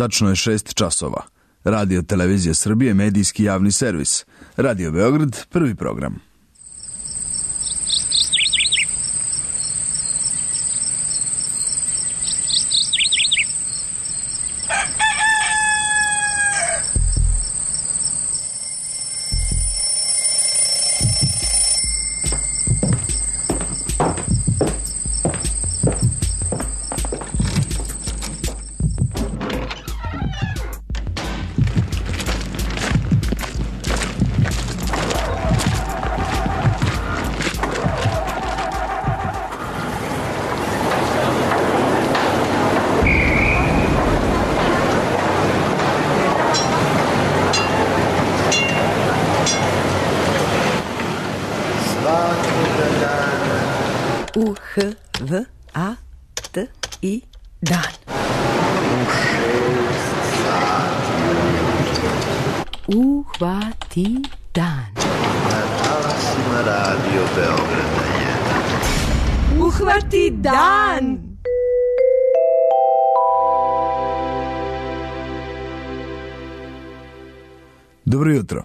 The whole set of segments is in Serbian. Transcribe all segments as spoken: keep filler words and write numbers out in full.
Tačno je šest časova. Radio Televizija Srbije, medijski javni servis. Radio Beograd, prvi program. U H V A T I dan. Uhvati dan. Na talasima Radio Beograda jedan. Uhvati dan. Dobro jutro.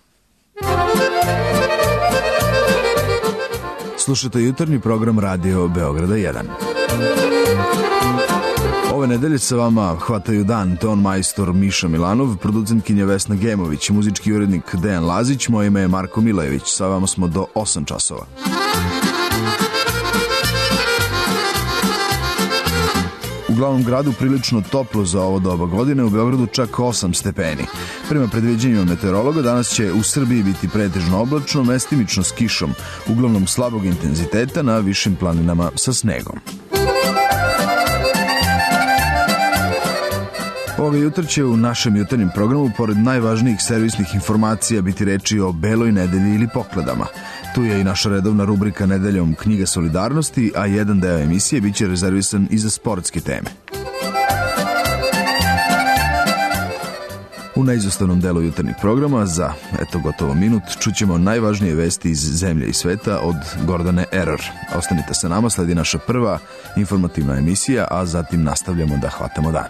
Slušajte jutarnji program Radio Beograda jedan. Ove nedelje sa vama hvataju dan ton majstor Miša Milanov, producentkinja Vesna Gemović, muzički urednik Dejan Lazić, moje ime je Marko Milajević. Sa vama smo do osam časova. U glavnom gradu prilično toplo za ovo doba godine, u Beogradu čak osam stepeni. Prema predviđanjima meteorologa, danas će u Srbiji biti pretežno oblačno, mestimično s kišom, uglavnom slabog intenziteta na višim planinama sa snegom. Ovoga jutra će u našem jutarnjem programu, pored najvažnijih servisnih informacija, biti reči o beloj nedelji ili pokladama. Tu je i naša redovna rubrika Nedeljom knjiga solidarnosti, a jedan deo emisije biće rezervisan i za sportske teme. U neizostavnom delu jutarnjeg programa, za eto gotovo minut, čućemo najvažnije vesti iz zemlje i sveta od Gordane Error. Ostanite sa nama, sledi naša prva informativna emisija, a zatim nastavljamo da hvatamo dan.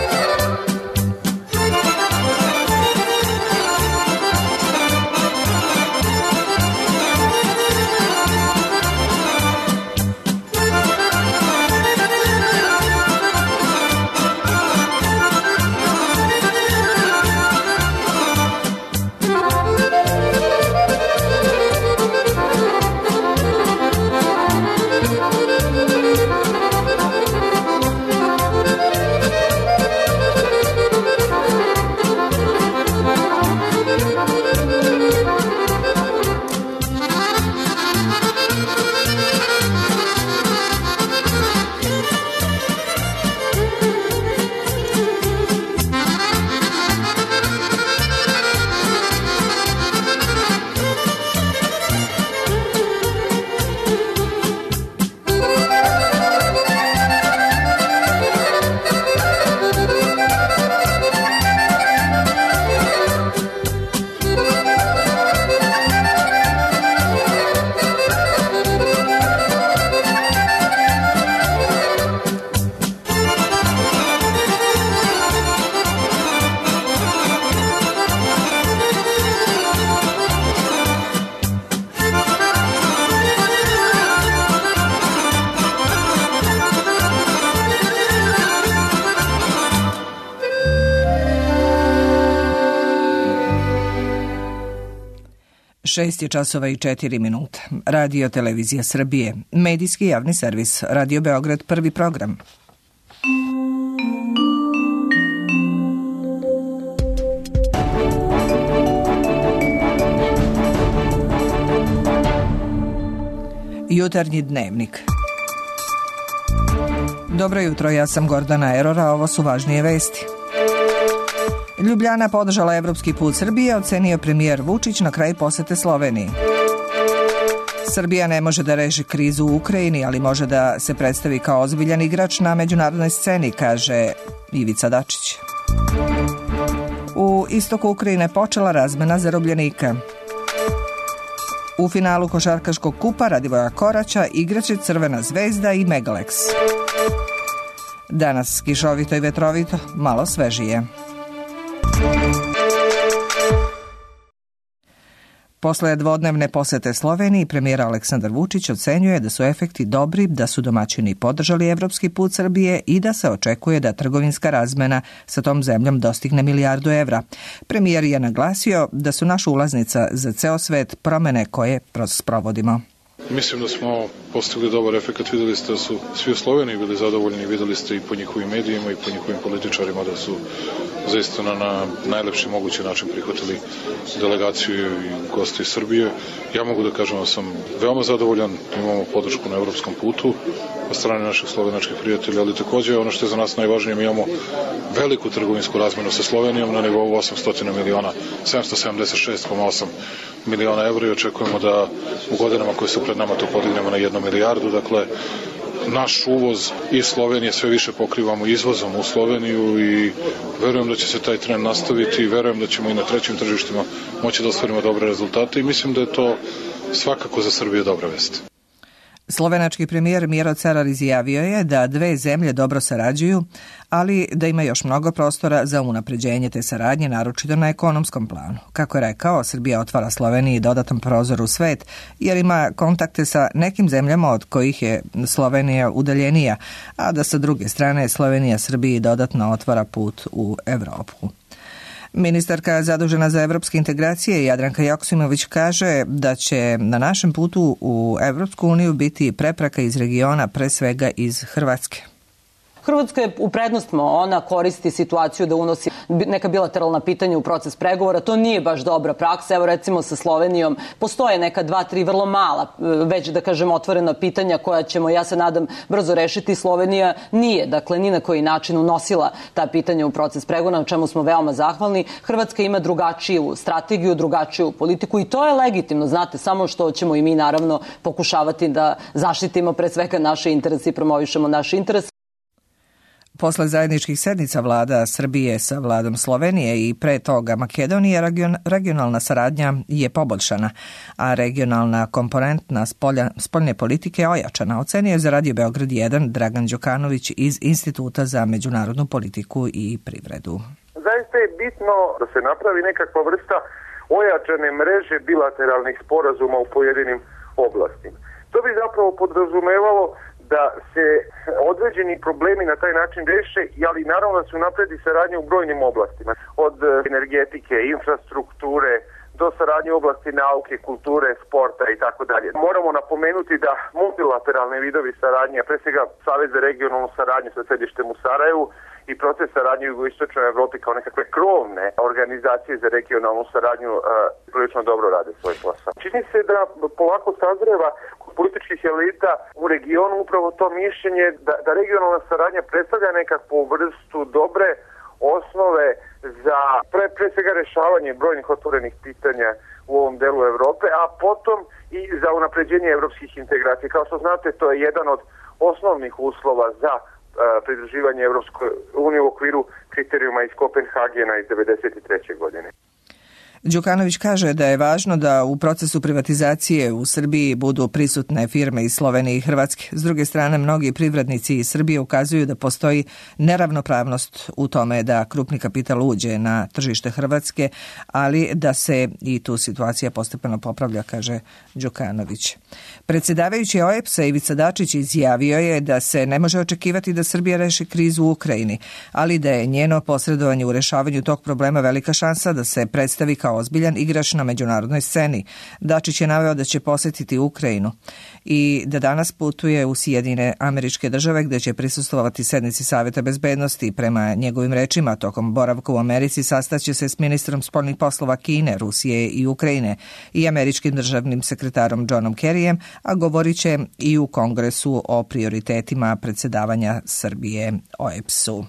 Šest je časova i četiri minuta. Radio Televizija Srbije, medijski javni servis, Radio Beograd, prvi program. Jutarnji dnevnik. Dobro jutro, ja sam Gordana Error, a ovo su važnije vesti. Ljubljana podržala evropski put Srbije, ocenio premijer Vučić na kraj posete Sloveniji. Srbija ne može da reši krizu u Ukrajini, ali može da se predstavi kao ozbiljan igrač na međunarodnoj sceni, kaže Ivica Dačić. U istoku Ukrajine počela razmena zarobljenika. U finalu košarkaškog kupa Radivoja Koraća igraće Crvena zvezda i Megalex. Danas kišovito i vetrovito, malo svežije. Posle dvodnevne posete Sloveniji, premijer Aleksandar Vučić ocenjuje da su efekti dobri, da su domaćini podržali evropski put Srbije i da se očekuje da trgovinska razmena sa tom zemljom dostigne milijardu evra. Premijer je naglasio da su naša ulaznica za ceo svet promene koje sprovodimo. Mislim da smo postigli dobar efekat. Videli ste da su svi u Sloveniji bili zadovoljni, videli ste i po njihovim medijima i po njihovim političarima da su zaista na najlepši mogući način prihvatili delegaciju i goste iz Srbije. Ja mogu da kažem da sam veoma zadovoljan, imamo podršku na evropskom putu od strane naših slovenačkih prijatelja, ali takođe ono što je za nas najvažnije, mi imamo veliku trgovinsku razmenu sa Slovenijom na nivou osamsto miliona, sedamsto sedamdeset šest zarez osam miliona evra i očekujemo da u godinama koje su pred nama to podignemo na jednu milijardu. Dakle, naš uvoz iz Slovenije sve više pokrivamo izvozom u Sloveniju i verujem da će se taj trend nastaviti i verujem da ćemo i na trećim tržištima moći da ostvarimo dobre rezultate i mislim da je to svakako za Srbiju dobra vest. Slovenački premijer Miro Cerar izjavio je da dve zemlje dobro sarađuju, ali da ima još mnogo prostora za unapređenje te saradnje, naročito na ekonomskom planu. Kako je rekao, Srbija otvara Sloveniji dodatan prozor u svet, jer ima kontakte sa nekim zemljama od kojih je Slovenija udaljenija, a da sa druge strane Slovenija Srbiji dodatno otvara put u Evropu. Ministarka zadužena za evropske integracije Jadranka Joksimović kaže da će na našem putu u Evropsku uniju biti prepreka iz regiona, pre svega iz Hrvatske. Hrvatska je u prednostima, ona koristi situaciju da unosi neka bilateralna pitanja u proces pregovora. To nije baš dobra praksa. Evo recimo sa Slovenijom postoje neka dva, tri vrlo mala, već da kažem otvorena pitanja koja ćemo, ja se nadam, brzo rešiti. Slovenija nije, dakle, ni na koji način unosila ta pitanja u proces pregovora, na čemu smo veoma zahvalni. Hrvatska ima drugačiju strategiju, drugačiju politiku i to je legitimno, znate, samo što ćemo i mi naravno pokušavati da zaštitimo pre svega naše interese i promovišemo naše interese. Posle zajedničkih sednica vlada Srbije sa vladom Slovenije i pre toga Makedonije, region, regionalna saradnja je poboljšana, a regionalna komponentna spolja, spoljne politike ojačana, ocenio je za Radio Beograd jedan Dragan Đukanović iz Instituta za međunarodnu politiku i privredu. Zaista je bitno da se napravi nekakva vrsta ojačane mreže bilateralnih sporazuma u pojedinim oblastima. To bi zapravo podrazumevalo da se određeni problemi na taj način reše, ali naravno da se unapredi saradnja u brojnim oblastima. Od energetike, infrastrukture, do saradnje u oblasti nauke, kulture, sporta i tako dalje. Moramo napomenuti da multilateralne vidovi saradnje, pre svega Savez za regionalnu saradnju sa sedištem u Sarajevu i proces saradnje u jugoistočnoj Evropi kao nekakve krovne organizacije za regionalnu saradnju uh, prilično dobro rade svoj posao. Čini se da polako sazreva kod političkih elita u regionu upravo to mišljenje da, da regionalna saradnja predstavlja nekakvu vrstu dobre osnove za pre, pre svega rešavanje brojnih otvorenih pitanja u ovom delu Evrope, a potom i za unapređenje evropskih integracija. Kao što znate, to je jedan od osnovnih uslova za pridruživanje Evropskoj uniji u okviru kriterijuma iz Kopenhagena iz devedeset treće godine. Đukanović kaže da je važno da u procesu privatizacije u Srbiji budu prisutne firme iz Slovenije i Hrvatske. S druge strane, mnogi privrednici iz Srbije ukazuju da postoji neravnopravnost u tome da krupni kapital uđe na tržište Hrvatske, ali da se i tu situacija postepeno popravlja, kaže Đukanović. Predsjedavajući O E B S-a Ivica Dačić izjavio je da se ne može očekivati da Srbija reši krizu u Ukrajini, ali da je njeno posredovanje u rešavanju tog problema velika šansa da se predstavi kao ozbiljan igrač na međunarodnoj sceni. Dačić je naveo da će posetiti Ukrajinu i da danas putuje u Sjedinjene Američke Države gde će prisustvovati sednici Saveta bezbednosti. Prema njegovim rečima, tokom boravka u Americi sastaće se s ministrom spoljnih poslova Kine, Rusije i Ukrajine i američkim državnim sekretarom Johnom Kerryjem, a govorit će i u Kongresu o prioritetima predsedavanja Srbije O E B S-u.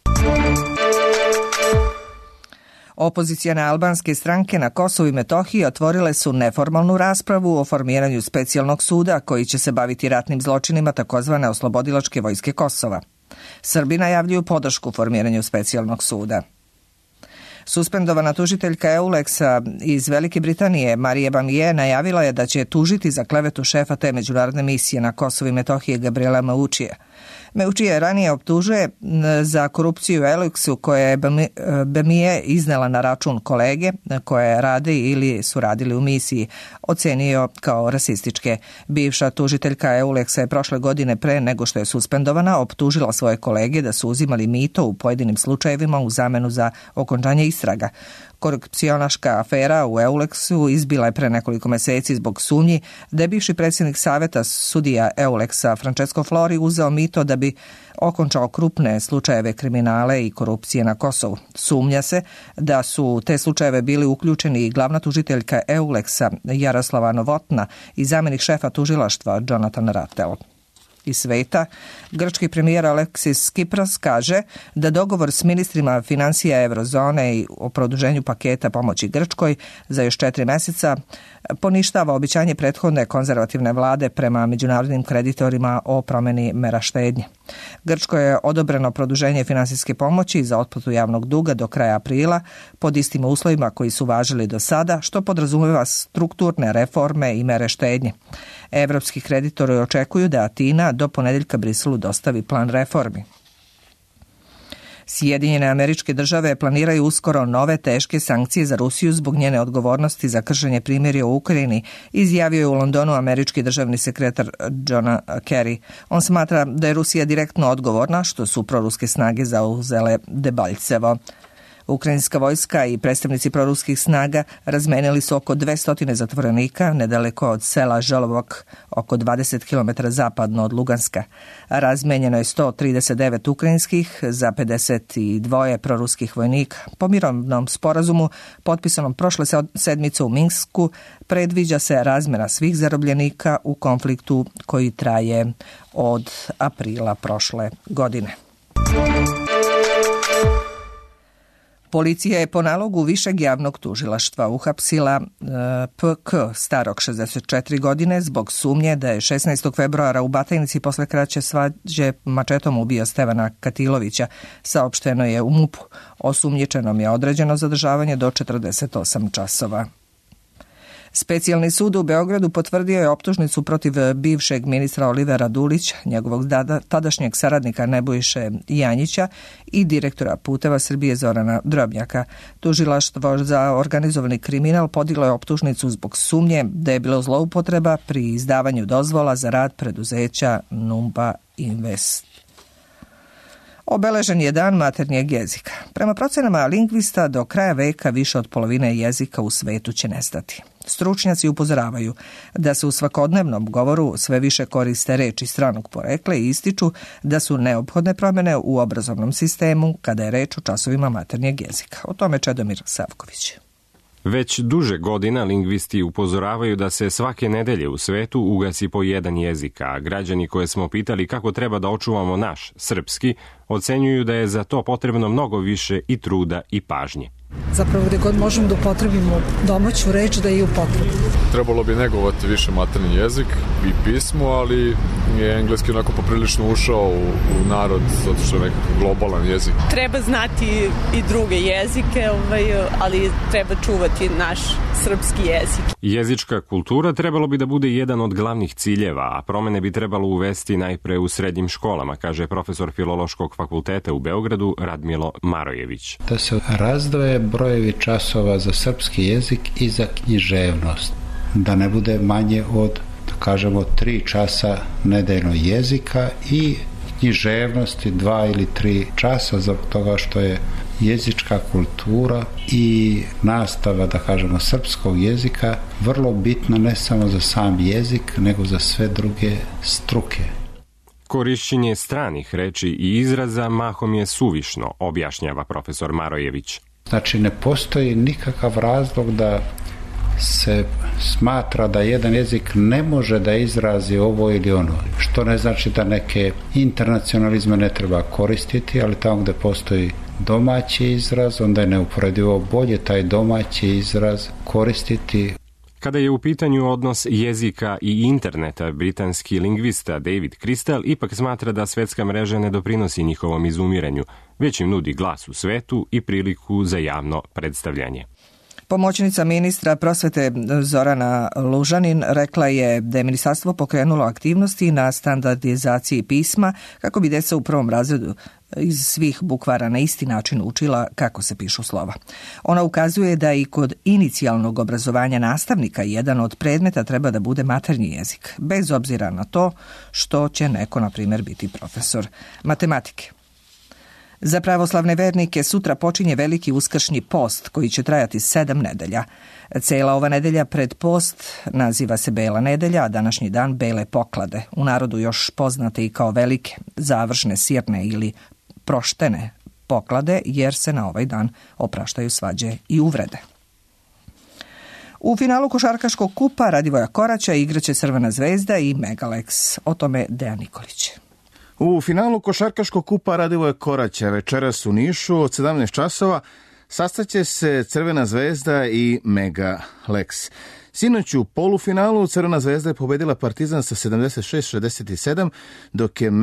Opozicijane albanske stranke na Kosovu i Metohiji otvorile su neformalnu raspravu o formiranju specijalnog suda koji će se baviti ratnim zločinima takozvane oslobodilačke vojske Kosova. Srbi najavljuju podršku formiranju specijalnog suda. Suspendovana tužiteljka Euleksa iz Velike Britanije Marije Bamije najavila je da će tužiti za klevetu šefa te međunarodne misije na Kosovu i Metohiji Gabriela Maučija. Meučije ranije optužuje za korupciju u Eulexu koje je Bemije iznela na račun kolege koje rade ili su radili u misiji, ocenio kao rasističke. Bivša tužiteljka Eulexa je prošle godine pre nego što je suspendovana optužila svoje kolege da su uzimali mito u pojedinim slučajevima u zamenu za okončanje istraga. Korupcionaška afera u Eulexu izbila je pre nekoliko meseci zbog sumnji da je bivši predsjednik saveta sudija Eulexa Francesco Flori uzeo mito da bi okončao krupne slučajeve kriminale i korupcije na Kosovu. Sumnja se da su te slučajeve bili uključeni i glavna tužiteljka Eulexa Jaroslava Novotna i zamjenik šefa tužilaštva Jonathan Rattel. Iz sveta, grčki premijer Aleksis Tsipras kaže da dogovor s ministrima financija Eurozone i o produženju paketa pomoći Grčkoj za još četiri mjeseca poništava obećanje prethodne konzervativne vlade prema međunarodnim kreditorima o promjeni mera štednje. Grčkoj je odobreno produženje finansijske pomoći za otplatu javnog duga do kraja aprila pod istim uslovima koji su važili do sada, što podrazumijeva strukturne reforme i mere štednje. Evropski kreditori očekuju da Atina do ponedjeljka Briselu dostavi plan reformi. Sjedinjene Američke Države planiraju uskoro nove teške sankcije za Rusiju zbog njene odgovornosti za kršenje primirja u Ukrajini, izjavio je u Londonu američki državni sekretar John Kerry. On smatra da je Rusija direktno odgovorna što su proruske snage zauzele Debaljevo. Ukrajinska vojska i predstavnici proruskih snaga razmenili su oko dvesta zatvorenika nedaleko od sela Žolovok, oko dvadeset kilometara zapadno od Luganska. Razmenjeno je sto trideset devet ukrajinskih za pedeset dva proruskih vojnika. Po mirovnom sporazumu, potpisanom prošle sedmice u Minsku, predviđa se razmjena svih zarobljenika u konfliktu koji traje od aprila prošle godine. Policija je po nalogu višeg javnog tužilaštva uhapsila e, P K starog šezdeset četiri godine zbog sumnje da je šesnaestog februara u Batajnici posle kraće svađe mačetom ubio Stevana Katilovića, saopšteno je u MUP-u. Osumnjičenom je određeno zadržavanje do četrdeset osam časova. Specijalni sud u Beogradu potvrdio je optužnicu protiv bivšeg ministra Olivera Dulića, njegovog tadašnjeg saradnika Nebojše Janjića i direktora Puteva Srbije Zorana Drobnjaka. Tužilaštvo za organizovani kriminal podiglo je optužnicu zbog sumnje da je bilo zloupotreba pri izdavanju dozvola za rad preduzeća Numba Invest. Obeležen je dan maternjeg jezika. Prema procenama lingvista, do kraja veka više od polovine jezika u svetu će nestati. Stručnjaci upozoravaju da se u svakodnevnom govoru sve više koriste reči stranog porekla i ističu da su neophodne promjene u obrazovnom sistemu kada je reč o časovima maternjeg jezika. O tome Čedomir Savković. Već duže godina lingvisti upozoravaju da se svake nedelje u svetu ugasi po jedan jezik, a građani koje smo pitali kako treba da očuvamo naš, srpski, ocenjuju da je za to potrebno mnogo više i truda i pažnje. Zapravo gdje god možemo da upotrebimo domaću reč da je upotrebimo. Trebalo bi negovati više maternji jezik i pismo, ali je engleski onako poprilično ušao u, u narod, zato što je nekakav globalan jezik. Treba znati i druge jezike, ovaj, ali treba čuvati naš srpski jezik. Jezička kultura trebalo bi da bude jedan od glavnih ciljeva, a promene bi trebalo uvesti najpre u srednjim školama, kaže profesor Filološkog fakulteta u Beogradu Radmilo Marojević. Da se razdvoje brojevi časova za srpski jezik i za književnost. Da ne bude manje od, da kažemo, tri časa nedeljno jezika i književnosti dva ili tri časa, zbog toga što je jezička kultura i nastava, da kažemo, srpskog jezika vrlo bitna ne samo za sam jezik, nego za sve druge struke. Korišćenje stranih reči i izraza mahom je suvišno, objašnjava profesor Marojević. Znači, ne postoji nikakav razlog da se smatra da jedan jezik ne može da izrazi ovo ili ono, što ne znači da neke internacionalizme ne treba koristiti, ali tamo gde postoji domaći izraz, onda je neuporedivo bolje taj domaći izraz koristiti. Kada je u pitanju odnos jezika i interneta, britanski lingvista David Crystal ipak smatra da svetska mreža ne doprinosi njihovom izumiranju, već im nudi glas u svetu i priliku za javno predstavljanje. Pomoćnica ministra prosvete Zorana Lužanin rekla je da je ministarstvo pokrenulo aktivnosti na standardizaciji pisma kako bi deca u prvom razredu iz svih bukvara na isti način učila kako se pišu slova. Ona ukazuje da i kod inicijalnog obrazovanja nastavnika jedan od predmeta treba da bude maternji jezik, bez obzira na to što će neko, na primjer, biti profesor matematike. Za pravoslavne vernike sutra počinje veliki uskršnji post koji će trajati sedam nedelja. Cela ova nedelja pred post naziva se Bela nedelja, a današnji dan Bele poklade, u narodu još poznate i kao velike, završne, sirne ili proštene poklade, jer se na ovaj dan opraštaju svađe i uvrede. U finalu košarkaškog kupa Radivoja Koraća igraće Crvena zvezda i Megalex. O tome Dejan Nikolić. U finalu košarkaškog kupa Radivoja Koraća večeras u Nišu od sedamnaest časova sastaće se Crvena zvezda i Megalex. Sinoć u polufinalu Crvena zvezda je pobedila Partizan sa sedamdeset šest šezdeset sedam, dok je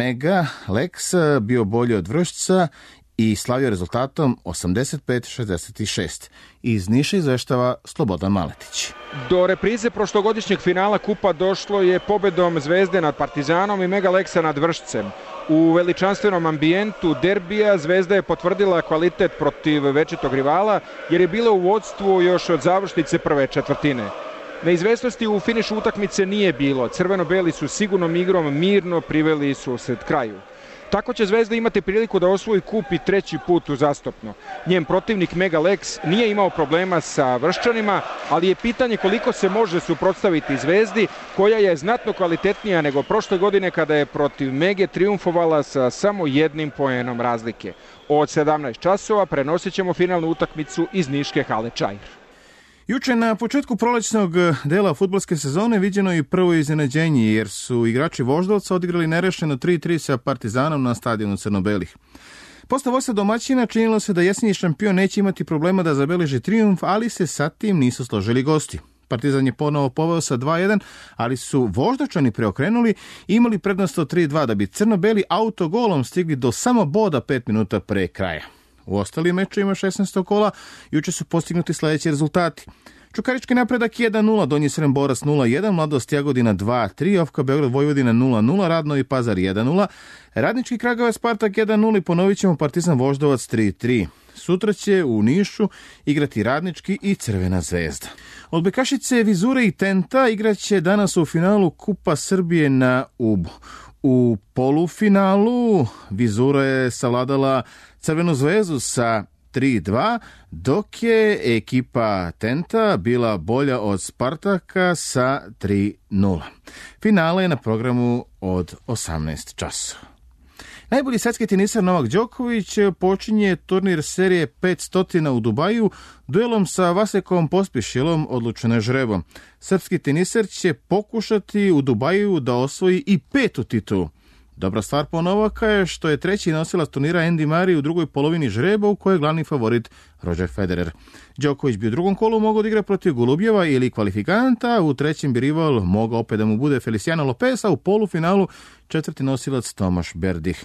Megalex bio bolji od Vršca i slavio rezultatom osamdeset pet šezdeset šest. Iz Niša izveštava Slobodan Maletić. Do reprize prošlogodišnjeg finala kupa došlo je pobedom Zvezde nad Partizanom i Megalexa nad Vršcem. U veličanstvenom ambijentu derbija Zvezda je potvrdila kvalitet protiv večitog rivala, jer je bila u vodstvu još od završnice prve četvrtine. Neizvesnosti u finišu utakmice nije bilo. Crveno-beli su sigurnom igrom mirno priveli susret kraju. Tako će Zvezda imati priliku da osvoji kup i treći put uzastopno. Njen protivnik Megalex nije imao problema sa Vrščanima, ali je pitanje koliko se može suprotstaviti Zvezdi, koja je znatno kvalitetnija nego prošle godine kada je protiv Mege triumfovala sa samo jednim poenom razlike. Od sedamnaest časova prenosit ćemo finalnu utakmicu iz Niške hale Čair. Juče na početku prolećnog dela fudbalske sezone viđeno i prvo iznenađenje, jer su igrači Voždovca odigrali nerešeno tri tri sa Partizanom na stadionu Crno-belih. Posle vodstva domaćina činilo se da jesenji šampion neće imati problema da zabeleži trijumf, ali se sa tim nisu složili gosti. Partizan je ponovo poveo sa dva jedan, ali su Voždovčani preokrenuli i imali prednost od tri dva da bi Crno-beli autogolom stigli do samo boda pet minuta pre kraja. U ostalim mečevima šesnaestog kola juče su postignuti sledeći rezultati. Čukarički napredak jedan nula, Donji Srem Borac nula jedan, Mladost Jagodina dva tri, Ofka Beograd Vojvodina nula nula, Radnovi Pazar jedan nula, Radnički Kragujevac Spartak jedan nula i ponovit ćemo Partizan Voždovac tri tri. Sutra će u Nišu igrati Radnički i Crvena zvezda. Odbojkašice Vizure i Tenta igraće danas u finalu Kupa Srbije na Ubu. U polufinalu Vizura je savladala Crvenu zvezdu sa tri dva, dok je ekipa Tenta bila bolja od Spartaka sa tri nula. Finale je na programu od osamnaest časova. Najbolji svetski tenisar Novak Đoković počinje turnir serije petsto u Dubaju duelom sa Vasekom Pospišilom odlučene žrebom. Srpski tenisar će pokušati u Dubaju da osvoji i petu titulu. Dobra stvar po Novaka je što je treći nosilac turnira Andy Murray u drugoj polovini žreba, u kojoj je glavni favorit Roger Federer. Đoković bi u drugom kolu mogao da igra protiv Golubjeva ili kvalifikanta, u trećem bi rival mogao opet da mu bude Feliciano Lopez, a u polufinalu četvrti nosilac Tomaš Berdih.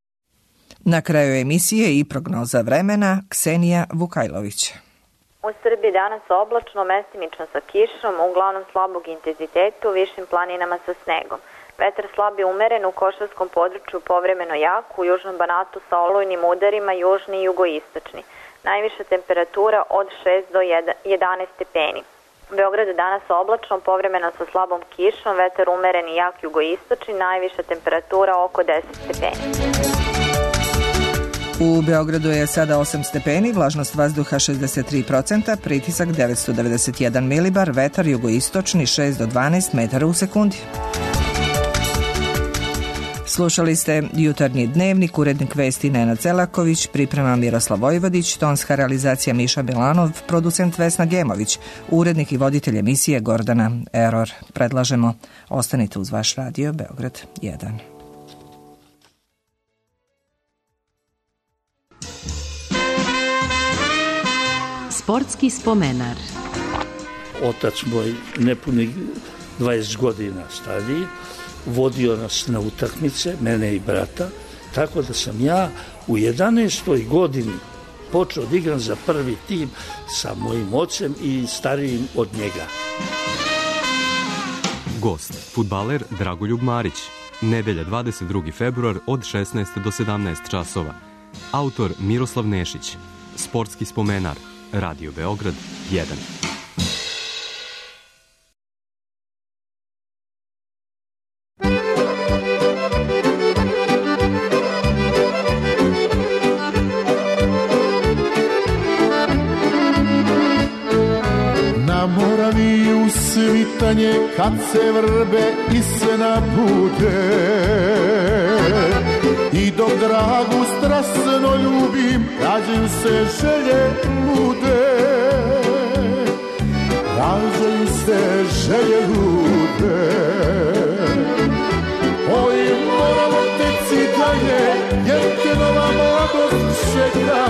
Na kraju emisije i prognoza vremena Ksenija Vukajlović. U Srbiji danas oblačno, mestimično sa kišom, uglavnom slabog intenzitetu, u višim planinama sa snegom. Vetar slab i umeren, u košarskom području povremeno jak, u južnom Banatu sa olujnim udarima, južni i jugoistočni. Najviša temperatura od šest do jedanaest stepeni. U Beogradu danas oblačno, povremeno sa slabom kišom, vetar umeren i jak jugoistočni, najviša temperatura oko deset stepeni. U Beogradu je sada osam stepeni, vlažnost vazduha šezdeset tri procenta, pritisak devetsto devedeset jedan milibar, vetar jugoistočni šest do dvanaest metara u sekundi. Slušali ste Jutarnji dnevnik, urednik vesti Nenad Celaković, priprema Miroslav Vojvodić, tonska realizacija Miša Milanov, producent Vesna Gemović, urednik i voditelj emisije Gordana Eror. Predlažemo, ostanite uz vaš radio Beograd jedan. Sportski spomenar. Otac moj nepunih dvadeset godina stariji, vodio nas na utakmice, mene i brata, tako da sam ja u jedanaestoj godini počeo da igram za prvi tim sa mojim ocem i starijim od njega. Gost, fudbaler Dragoljub Marić. Nedelja dvadeset drugi februar od šesnaest do sedamnaest časova. Autor Miroslav Nešić. Sportski spomenar. Radio Beograd jedan. Na Moraviju svitanje kad se vrbe i se nabude, i dok dragu strasno ljubim, rađaju se želje lude, rađaju se želje lude. Oj, moramo teci dalje, jer te nova mladost čeka,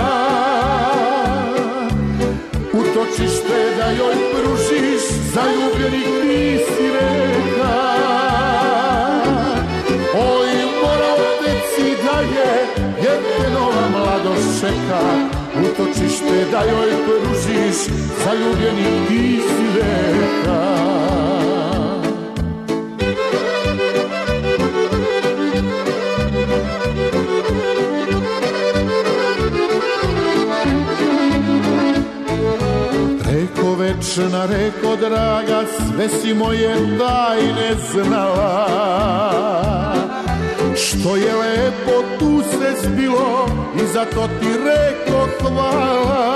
utočište da joj pružiš, zaljubljenih ti si reka. Oj, moramo teci dalje, jer te nova mladost čeka, utočište da joj pružiš, zaljubljenih ti si reka. Reko večna, reko draga, sve si moje tajne znala. Što je lepo tu se zbilo i zato ti reko hvala.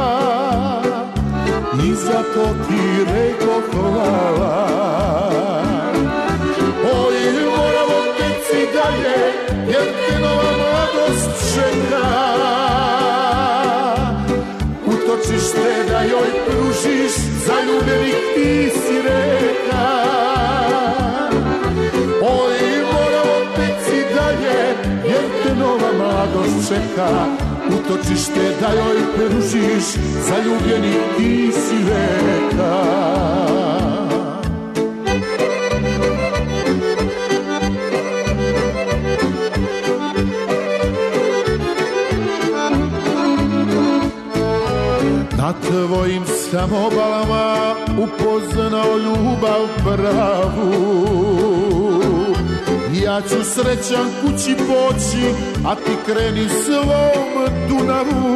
I zato ti reko hvala. Oj, moramo teci dalje, jer te nova mladost čeka, utočište da joj pružiš, zaljubljenih ti si reka. Oj, moramo teci dalje, jer te nova mladost čeka, utočište da joj pružiš, zaljubljenih ti si reka. Na tvojim sam obalama upoznao ljubav pravu. Ja ću srećan kući poći, a ti kreni svom Dunavu.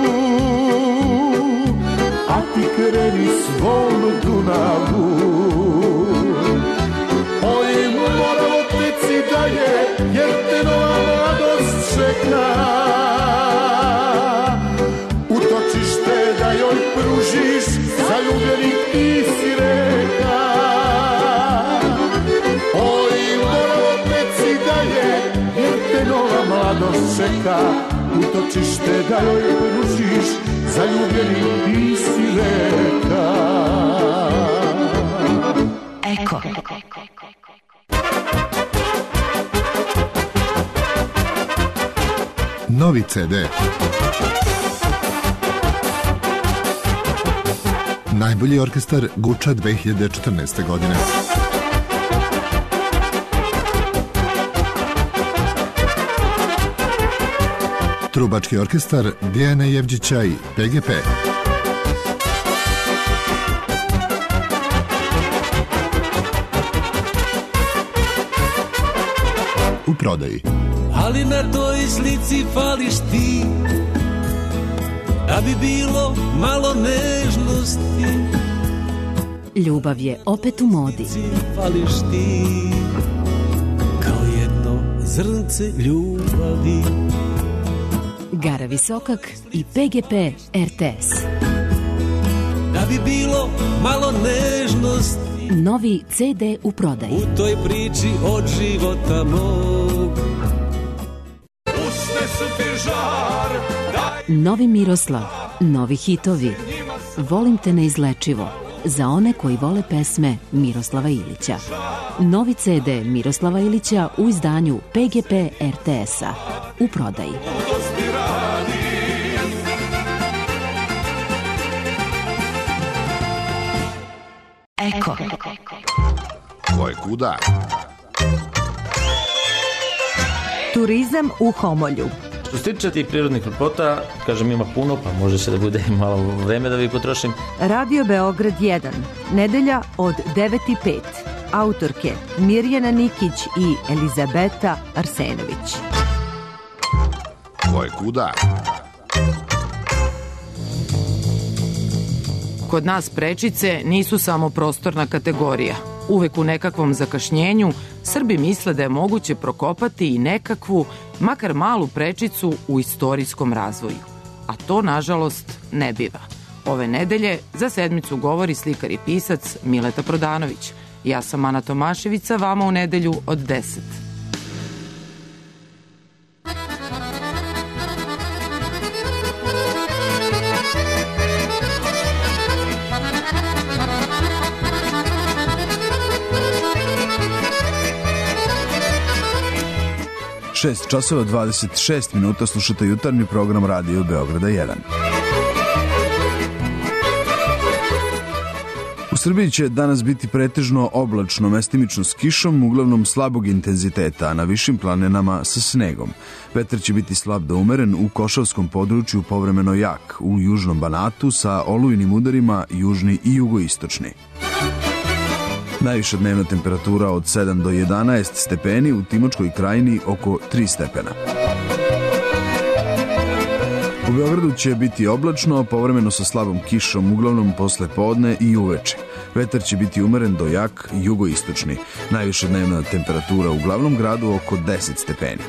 A ti kreni svom Dunavu. Oj, moramo teci dalje, jer te nova mladost čeka, utočište da joj pružiš, zaljubljenih ti si reka. Oj, moramo teci dalje, jer te nova mladost čeka, utočište da joj pružiš, zaljubljenih ti si reka. Eko. Novi ce de. Najbolji orkestar Guča dve hiljade četrnaeste godine. Trubački orkestar Dijana Jevđića i pe ge pe. U prodaji. Ali na toj slici fališ ti, da bi bilo malo nežnosti. Ljubav je opet u modi. Fališ ti, kao jedno zrnce ljubavi. Gara Visokak i pe ge pe er te es. Da bi bilo malo nežnosti. Novi ce de u prodaji. U toj priči od života mog. Usne su ti žar, daj. Novi Miroslav, novi hitovi. Volim te neizlečivo. Za one koji vole pesme Miroslava Ilića. Novi ce de Miroslava Ilića u izdanju pe ge pe er te es-a. U prodaji. Eko. Ko je kuda? Turizam u Homolju. Što se tiče tih prirodnih lepota, kažem ima puno, pa može se da bude i malo vreme da vi potrošim. Radio Beograd jedan, nedelja od devet i pet. Autorke Mirjana Nikić i Elizabeta Arsenović. Ko je kuda? Kod nas prečice nisu samo prostorna kategorija. Uvek u nekakvom zakašnjenju Srbi misle da je moguće prokopati i nekakvu, makar malu prečicu u istorijskom razvoju. A to, nažalost, ne biva. Ove nedelje za sedmicu govori slikar i pisac Mileta Prodanović. Ja sam Ana Tomaševica, vama u nedelju od deset. šest časova dvadeset šest minuta slušate jutarnji program Radio Beograda jedan. U Srbiji će danas biti pretežno oblačno, mestimično s kišom, uglavnom slabog intenziteta, a na višim planinama sa snegom. Vetar će biti slab do umeren, u Košavskom području povremeno jak, u južnom Banatu sa olujnim udarima južni i jugoistočni. Najviša dnevna temperatura od sedam do jedanaest stepeni, u Timočkoj krajini oko tri stepena. U Beogradu će biti oblačno, povremeno sa slabom kišom, uglavnom posle podne i uveče. Vetar će biti umeren do jak jugoistočni. Najviša dnevna temperatura u glavnom gradu oko deset stepeni.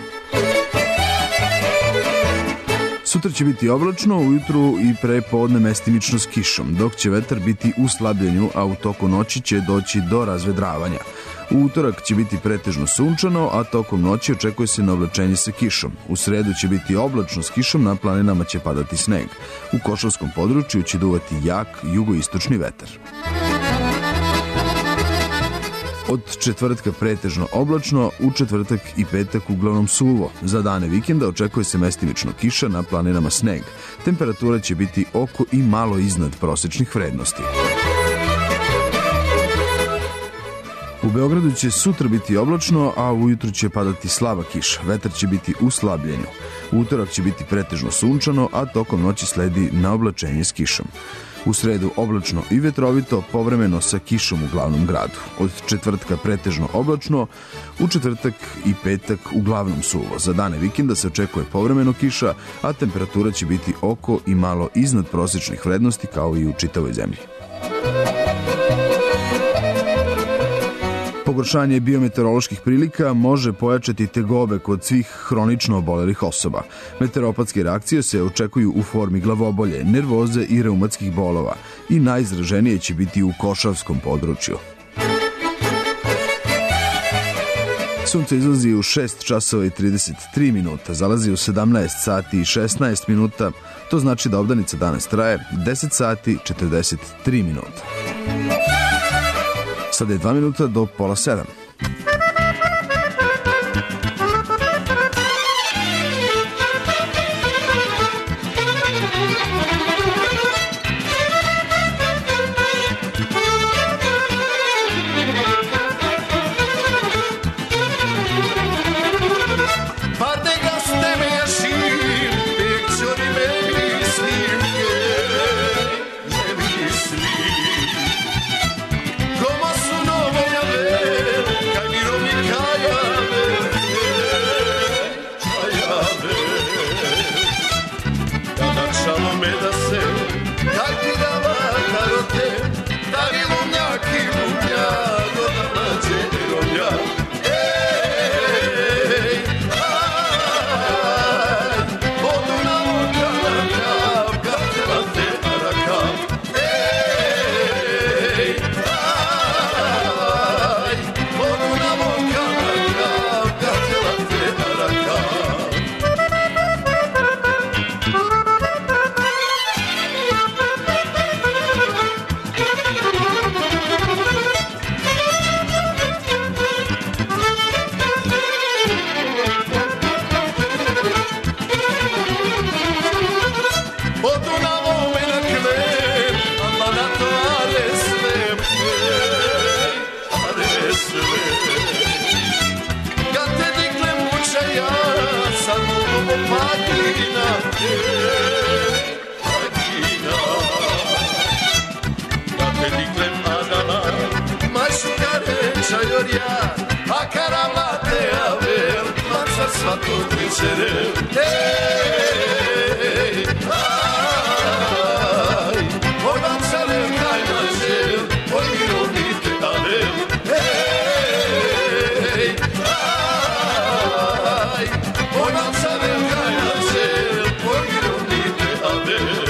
Sutra će biti oblačno, ujutru i pre podne mestimično s kišom, dok će vetar biti u slabljenju, a u toku noći će doći do razvedravanja. U utorak će biti pretežno sunčano, a tokom noći očekuje se na oblačenje sa kišom. U sredu će biti oblačno s kišom, na planinama će padati sneg. U Košavskom području će duvati jak jugoistočni vetar. Od četvrtka pretežno oblačno, u četvrtak i petak uglavnom suvo. Za dane vikenda očekuje se mestimično kiša, na planinama sneg. Temperatura će biti oko i malo iznad prosečnih vrednosti. U Beogradu će sutra biti oblačno, a ujutru će padati slaba kiša. Vetar će biti u slabljenju. U utorak će biti pretežno sunčano, a tokom noći sledi naoblačenje s kišom. U sredu oblačno i vetrovito, povremeno sa kišom u glavnom gradu. Od četvrtka pretežno oblačno, u četvrtak i petak uglavnom suvo. Za dane vikenda se očekuje povremeno kiša, a temperatura će biti oko i malo iznad prosečnih vrednosti kao i u čitavoj zemlji. Pogoršanje biometeoroloških prilika može pojačati tegobe kod svih hronično obolelih osoba. Meteoropatske reakcije se očekuju u formi glavobolje, nervoze i reumatskih bolova i najizraženije će biti u Košavskom području. Sunce izlazi u šest časova i trideset tri minuta, zalazi u sedamnaest sati i šesnaest minuta, to znači da obdanica danas traje deset sati i četrdeset tri minuta. Sada je dva minuta do pola sedam. Como su novia Agina, ej, Agina. Da te diklem adala, mašukare čajoria, a karama te aver, manca svato tričere, ej, aj, onam šalem kaj nažel, oj mirovnite alem, ej, aj, onam šalem kaj nažel, oj mirovnite alem.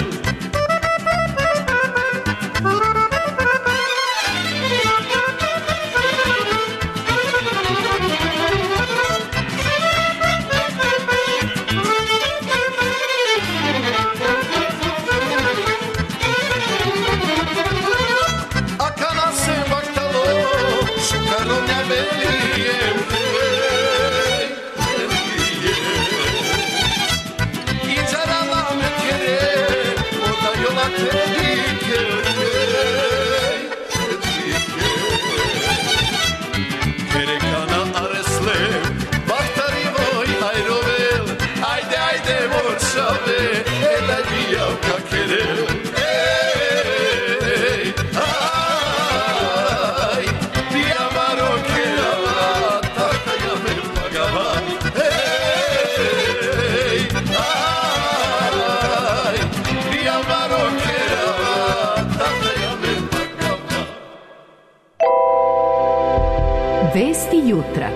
Vesti jutra.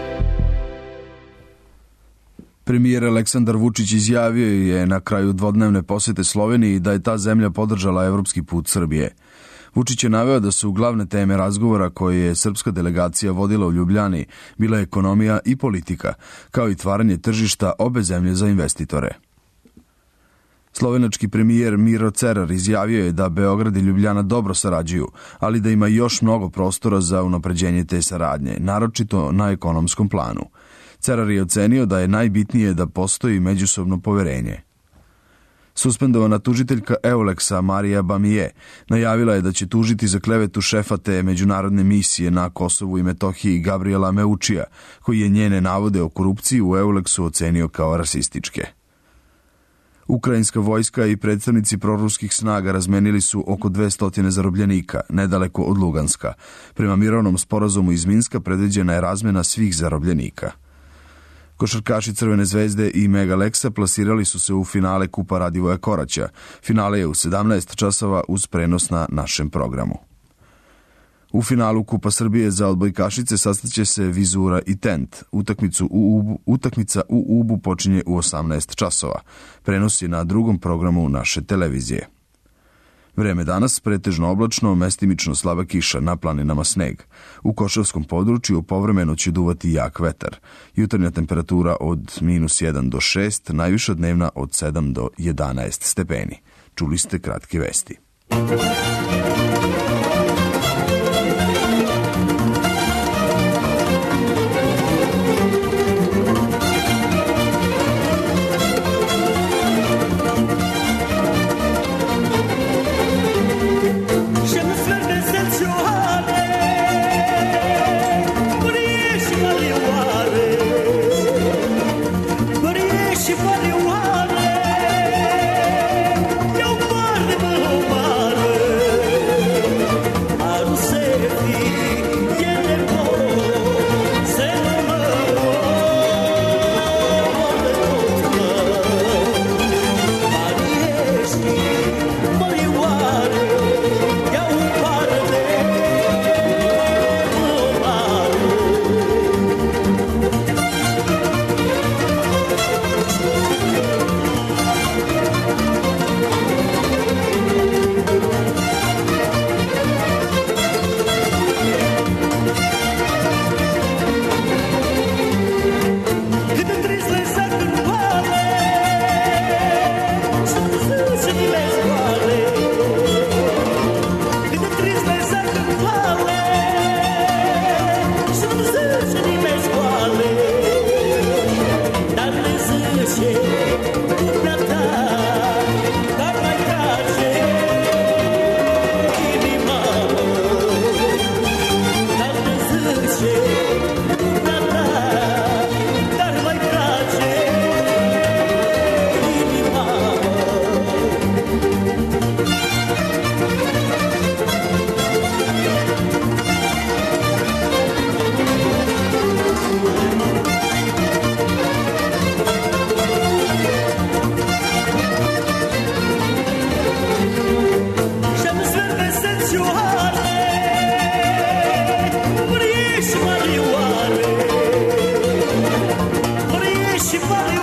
Premijer Aleksandar Vučić izjavio je na kraju dvodnevne posete Sloveniji da je ta zemlja podržala evropski put Srbije. Vučić je naveo da su glavne teme razgovora koje je srpska delegacija vodila u Ljubljani bila ekonomija i politika, kao i tvaranje tržišta obe zemlje za investitore. Slovenački premijer Miro Cerar izjavio je da Beograd i Ljubljana dobro sarađuju, ali da ima još mnogo prostora za unapređenje te saradnje, naročito na ekonomskom planu. Cerar je ocenio da je najbitnije da postoji međusobno poverenje. Suspendovana tužiteljka Euleksa Marija Bamije najavila je da će tužiti za klevetu šefa te međunarodne misije na Kosovu i Metohiji Gabriela Meučija, koji je njene navode o korupciji u Euleksu ocenio kao rasističke. Ukrajinska vojska i predstavnici proruskih snaga razmenili su oko dvesta zarobljenika, nedaleko od Luganska. Prema mirovnom sporazumu iz Minska predviđena je razmena svih zarobljenika. Košarkaši Crvene zvezde i Mega Leksa plasirali su se u finale Kupa Radivoja Koraća. Finale je u sedamnaest časova uz prenos na našem programu. U finalu Kupa Srbije za odbojkašice sastaće se Vizura i Tent. Utakmicu u Ubu, utakmica u Ubu počinje u osamnaest časova. Prenosi na drugom programu naše televizije. Vreme danas pretežno oblačno, mestimično slaba kiša, na planinama sneg. U Košavskom području povremeno će duvati jak vetar. Jutarnja temperatura od minus jedan do šest, najviša dnevna od sedam do jedanaest stepeni. Čuli ste kratke vesti.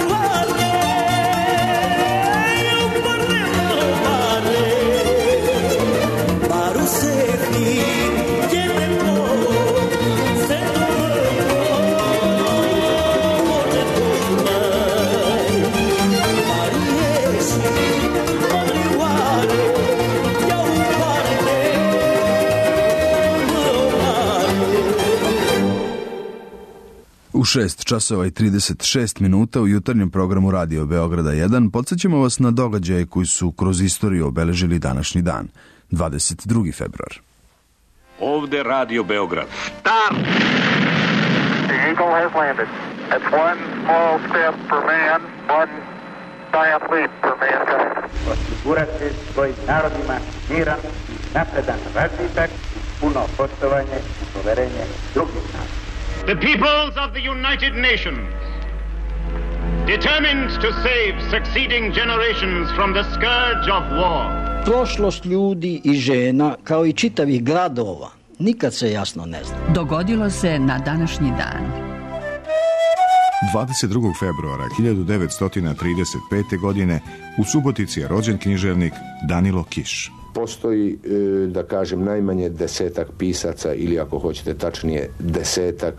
U šest časova i trideset šest minuta u jutarnjem programu Radio Beograda jedan podsjećamo vas na događaje koji su kroz istoriju obeležili današnji dan, dvadeset drugi februar. Ovde Radio Beograd. Start! The Eagle has landed. It's one small step for man, one giant leap for mankind. Osigurati svojim narodima miran i napredan razvitak, puno poštovanje i poverenje drugih naroda. The peoples of the United Nations, determined to save succeeding generations from the scourge of war. Prošlost ljudi i žena, kao i čitavih gradova, nikad se jasno ne zna. Dogodilo se na današnji dan. dvadeset drugog februara hiljadu devetsto trideset pete. godine u Subotici je rođen književnik Danilo Kiš. Postoji, da kažem, najmanje desetak pisaca ili ako hoćete tačnije desetak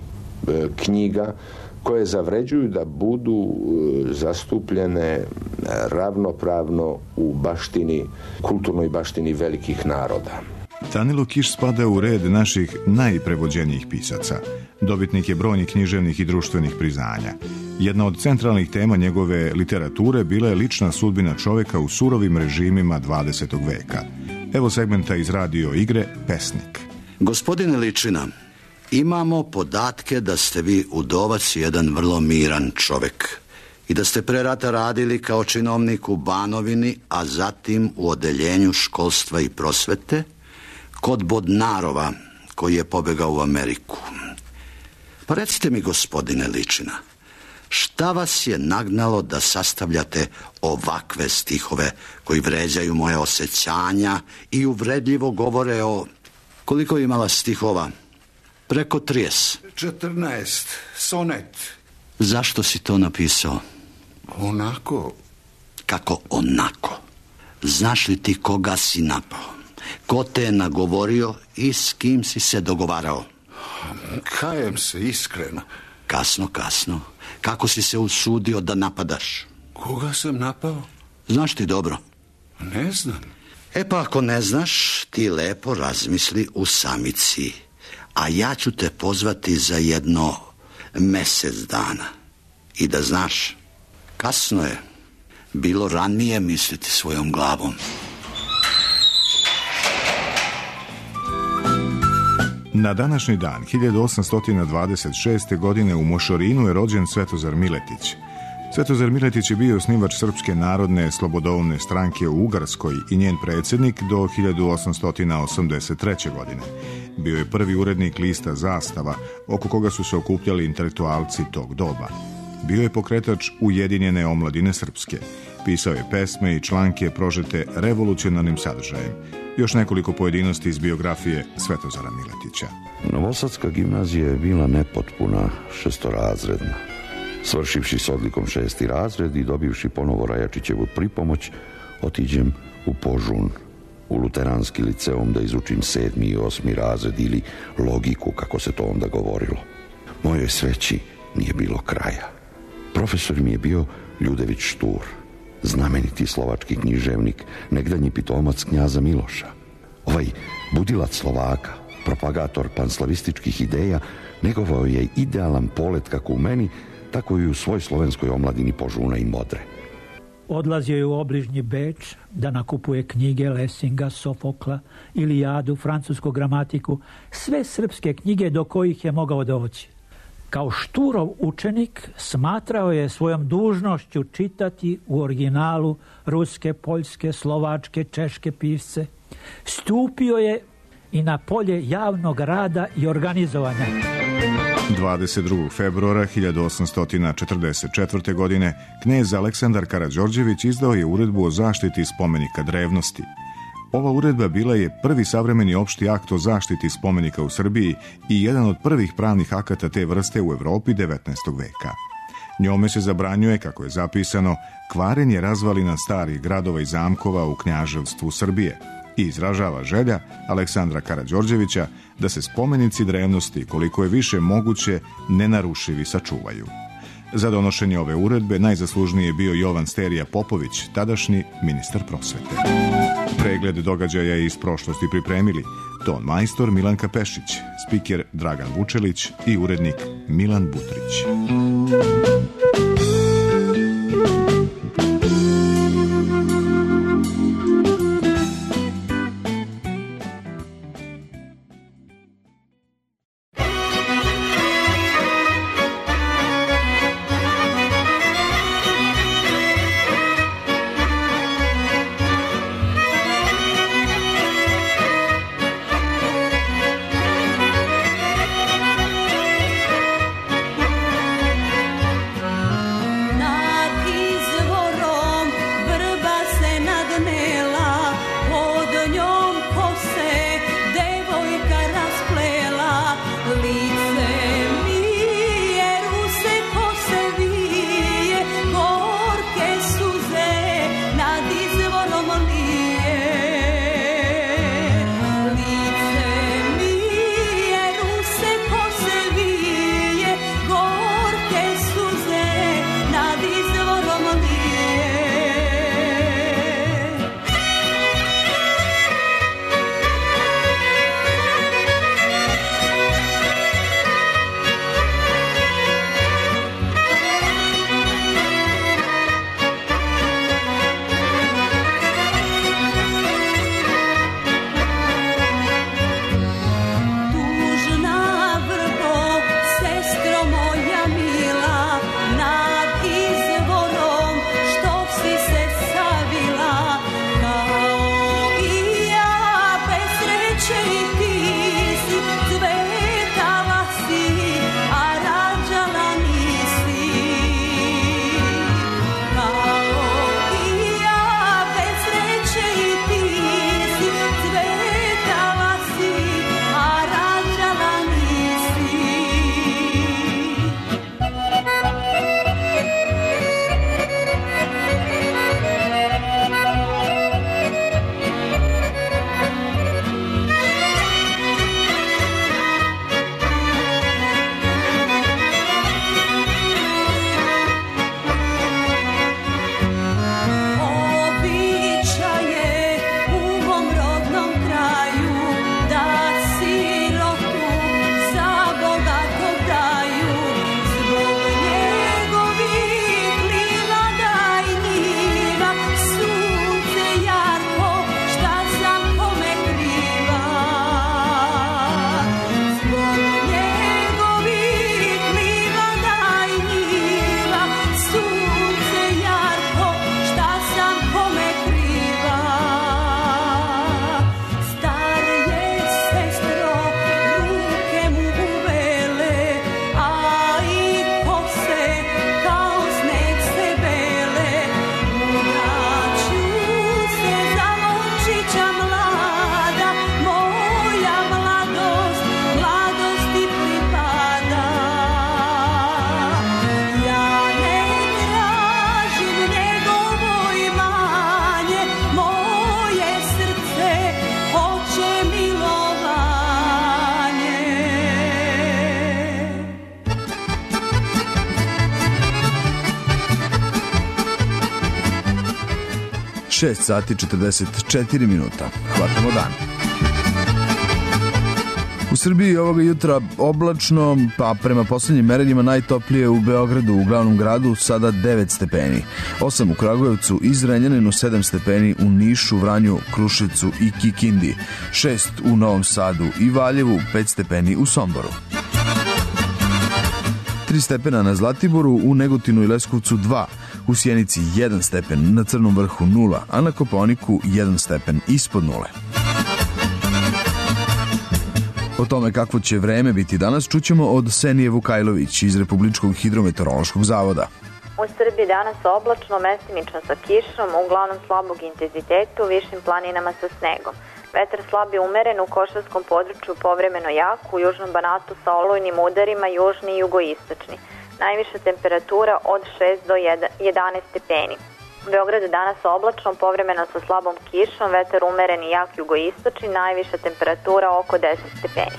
knjiga koje zavređuju da budu zastupljene ravnopravno u baštini, kulturnoj baštini velikih naroda. Danilo Kiš spada u red naših najprevođenijih pisaca. Dobitnik je brojnih književnih i društvenih priznanja. Jedna od centralnih tema njegove literature bila je lična sudbina čoveka u surovim režimima dvadesetog veka. Evo segmenta iz radio igre Pesnik. Gospodine Ličina, imamo podatke da ste vi udovac jedan vrlo miran čovek i da ste pre rata radili kao činovnik u Banovini, a zatim u odeljenju školstva i prosvete kod Bodnarova, koji je pobegao u Ameriku. Pa recite mi, gospodine Ličina, šta vas je nagnalo da sastavljate ovakve stihove koji vređaju moje osjećanja i uvredljivo govore o... Koliko je imala stihova? Preko trideset. četrnaest. Sonet. Zašto si to napisao? Onako. Kako onako? Znaš li ti koga si napao? Ko te je nagovorio i s kim si se dogovarao? Kajem se iskreno. Kasno, kasno. Kako si se usudio da napadaš? Koga sam napao? Znaš ti dobro? Ne znam. E pa ako ne znaš, ti lepo razmisli u samici. A ja ću te pozvati za jedno mesec dana. I da znaš, kasno je. Bilo ranije misliti svojom glavom. Na današnji dan, hiljadu osamsto dvadeset šeste. godine u Mošorinu je rođen Svetozar Miletić. Svetozar Miletić je bio osnivač Srpske narodne slobodoumne stranke u Ugarskoj i njen predsjednik do hiljadu osamsto osamdeset treće. godine. Bio je prvi urednik lista Zastava, oko koga su se okupljali intelektualci tog doba. Bio je pokretač Ujedinjene omladine srpske. Pisao je pesme i članke prožete revolucionarnim sadržajem. Još nekoliko pojedinosti iz biografije Svetozara Miletića. Novosadska gimnazija je bila nepotpuna, šestorazredna. Svršivši s odlikom šesti razred i dobivši ponovo Rajačićevu pripomoć, otiđem u Požun, u luteranski liceum da izučim sedmi i osmi razred ili logiku, kako se to onda govorilo. Mojoj sreći nije bilo kraja. Profesor mi je bio Ljudević Štur, znameniti slovački književnik, negdanji pitomac knjaza Miloša. Ovaj budilac Slovaka, propagator panslavističkih ideja, negovao je idealan polet kako u meni, tako i u svoj slovenskoj omladini Požuna i Modre. Odlazio je u obližnji Beč da nakupuje knjige Lessinga, Sofokla, Ilijadu, francusku gramatiku, sve srpske knjige do kojih je mogao doći. Kao Šturov učenik smatrao je svojom dužnošću čitati u originalu ruske, poljske, slovačke, češke pisce. Stupio je i na polje javnog rada i organizovanja. dvadeset drugog februara hiljadu osamsto četrdeset četvrte. godine knez Aleksandar Karađorđević izdao je uredbu o zaštiti spomenika drevnosti. Ova uredba bila je prvi savremeni opšti akt o zaštiti spomenika u Srbiji i jedan od prvih pravnih akata te vrste u Evropi devetnaestog veka. Njome se zabranjuje, kako je zapisano, kvarenje razvalina starih gradova i zamkova u knjaževstvu Srbije i izražava želja Aleksandra Karađorđevića da se spomenici drevnosti koliko je više moguće nenarušivi sačuvaju. Za donošenje ove uredbe najzaslužniji je bio Jovan Sterija Popović, tadašnji ministar prosvete. Pregled događaja iz prošlosti pripremili ton majstor Milanka Pešić, spiker Dragan Vučelić i urednik Milan Butrić. šest sati četrdeset četiri minuta. Hvatamo dan. U Srbiji ovoga jutra oblačno, pa prema poslednjim merenjima najtoplije u Beogradu, u glavnom gradu, sada devet stepeni. osam u Kragujevcu i Zrenjaninu, sedam stepeni u Nišu, Vranju, Kruševcu i Kikindi, šest u Novom Sadu i Valjevu, pet stepeni u Somboru. tri stepena na Zlatiboru, u Negotinu i Leskovcu dva, u Sjenici jedan stepen, na Crnom vrhu nula, a na Kopaoniku jedan stepen ispod nule. O tome kakvo će vreme biti danas čućemo od Senije Vukajlović iz Republičkog hidrometeorološkog zavoda. U Srbiji danas oblačno, mestimično sa kišom, uglavnom slabog intenziteta, u višim planinama sa snegom. Vetar slab je umeren u Košarskom području, povremeno jak, u južnom Banatu sa olujnim udarima, južni i jugoistočni. najviša temperatura od šest do jedanaest stepeni. U Beogradu danas oblačno, povremeno sa slabom kišom, vetar umeren i jak jugoistočni, najviša temperatura oko deset stepeni.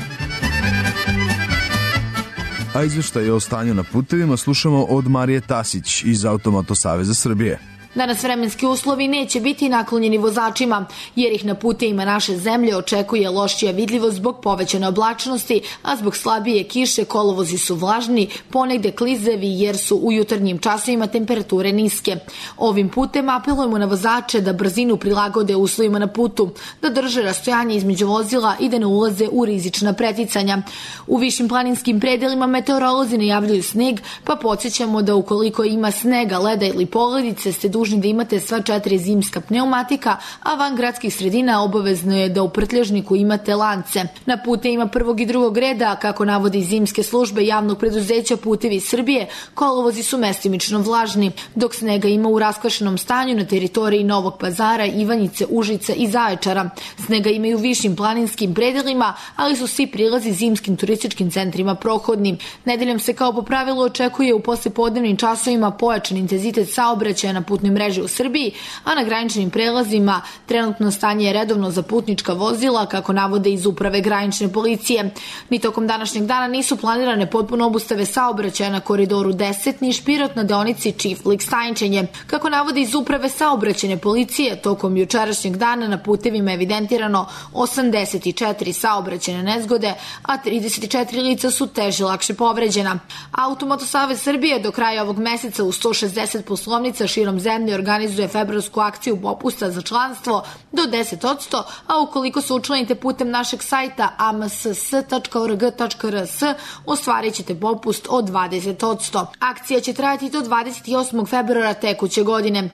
A izveštaj o stanju na putevima slušamo od Marije Tasić iz Automoto Saveza Srbije. Danas vremenski uslovi neće biti naklonjeni vozačima, jer ih na putevima naše zemlje očekuje lošija vidljivost zbog povećane oblačnosti, a zbog slabije kiše kolovozi su vlažni, ponegde klizevi jer su u jutarnjim časovima temperature niske. Ovim putem apelujemo na vozače da brzinu prilagode uslovima na putu, da drže rastojanje između vozila i da ne ulaze u rizična preticanja. U višim planinskim predelima meteorolozi najavljuju sneg, pa podsjećamo da ukoliko ima snega, leda ili poledice ste dužni da imate sva četiri zimska pneumatika, a van gradskih sredina obavezno je da u prtljažniku imate lance. Na putevima prvog i drugog reda, kako navodi zimske službe javnog preduzeća Putevi Srbije, kolovozi su mestimično vlažni, dok snega ima u raskvašenom stanju na teritoriji Novog Pazara, Ivanjice, Užica i Zaječara. Snega ima i u višim planinskim predelima, ali su svi prilazi zimskim turističkim centrima prohodni. Nedeljom se kao po pravilu očekuje u poslepodnevnim časovima pojačan intenzitet saobraćaja na putnoj mreži u Srbiji, a na graničnim prelazima trenutno stanje je redovno za putnička vozila, kako navode iz uprave granične policije. Ni tokom današnjeg dana nisu planirane potpuno obustave saobraćaja na koridoru deset, ni Špirot na deonici Čiflik-Stajnčenje. Kako navode iz uprave saobraćajne policije, tokom jučerašnjeg dana na putevima je evidentirano osamdeset četiri saobraćajne nezgode, a trideset četiri lica su teže lakše povređena. Automoto Savez Srbije do kraja ovog meseca u sto šezdeset poslovnica širom zemlje organizuje februarsku akciju popusta za članstvo do deset posto, a ukoliko se učlanite putem našeg sajta a m s s tačka o r g tačka r s ostvarit ćete popust od dvadeset posto. Akcija će trajati do dvadeset osmog februara tekuće godine.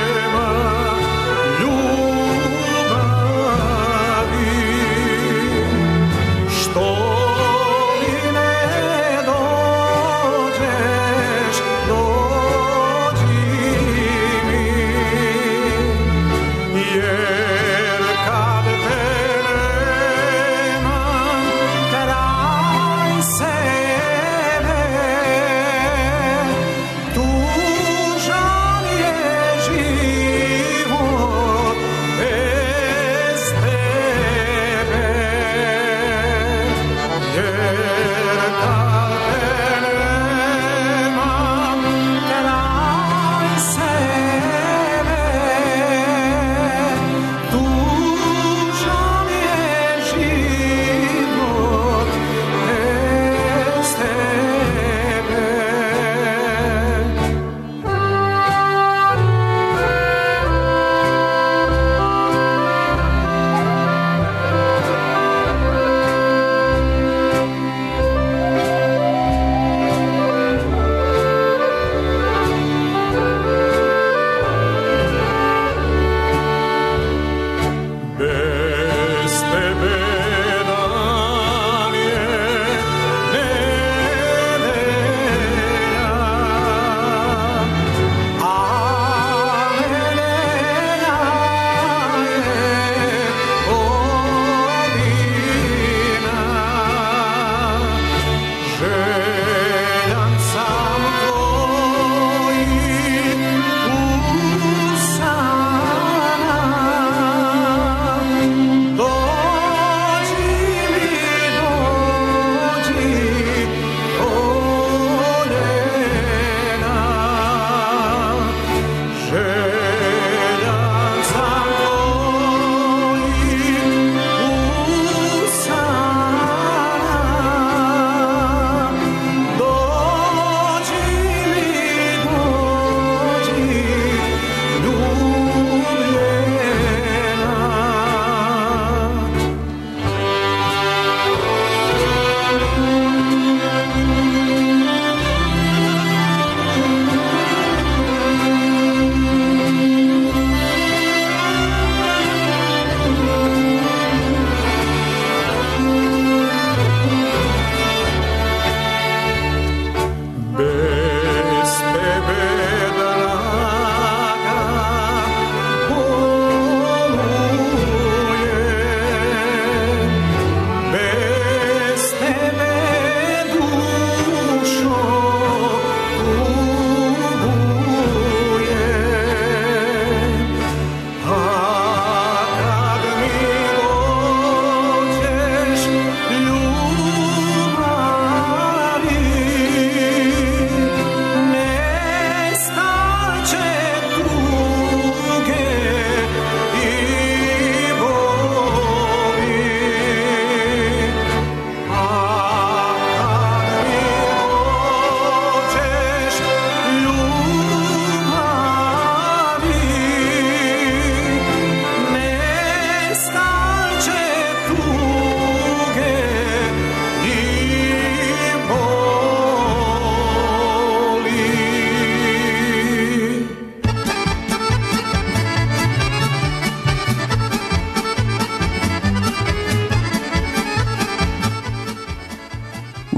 Ljubavi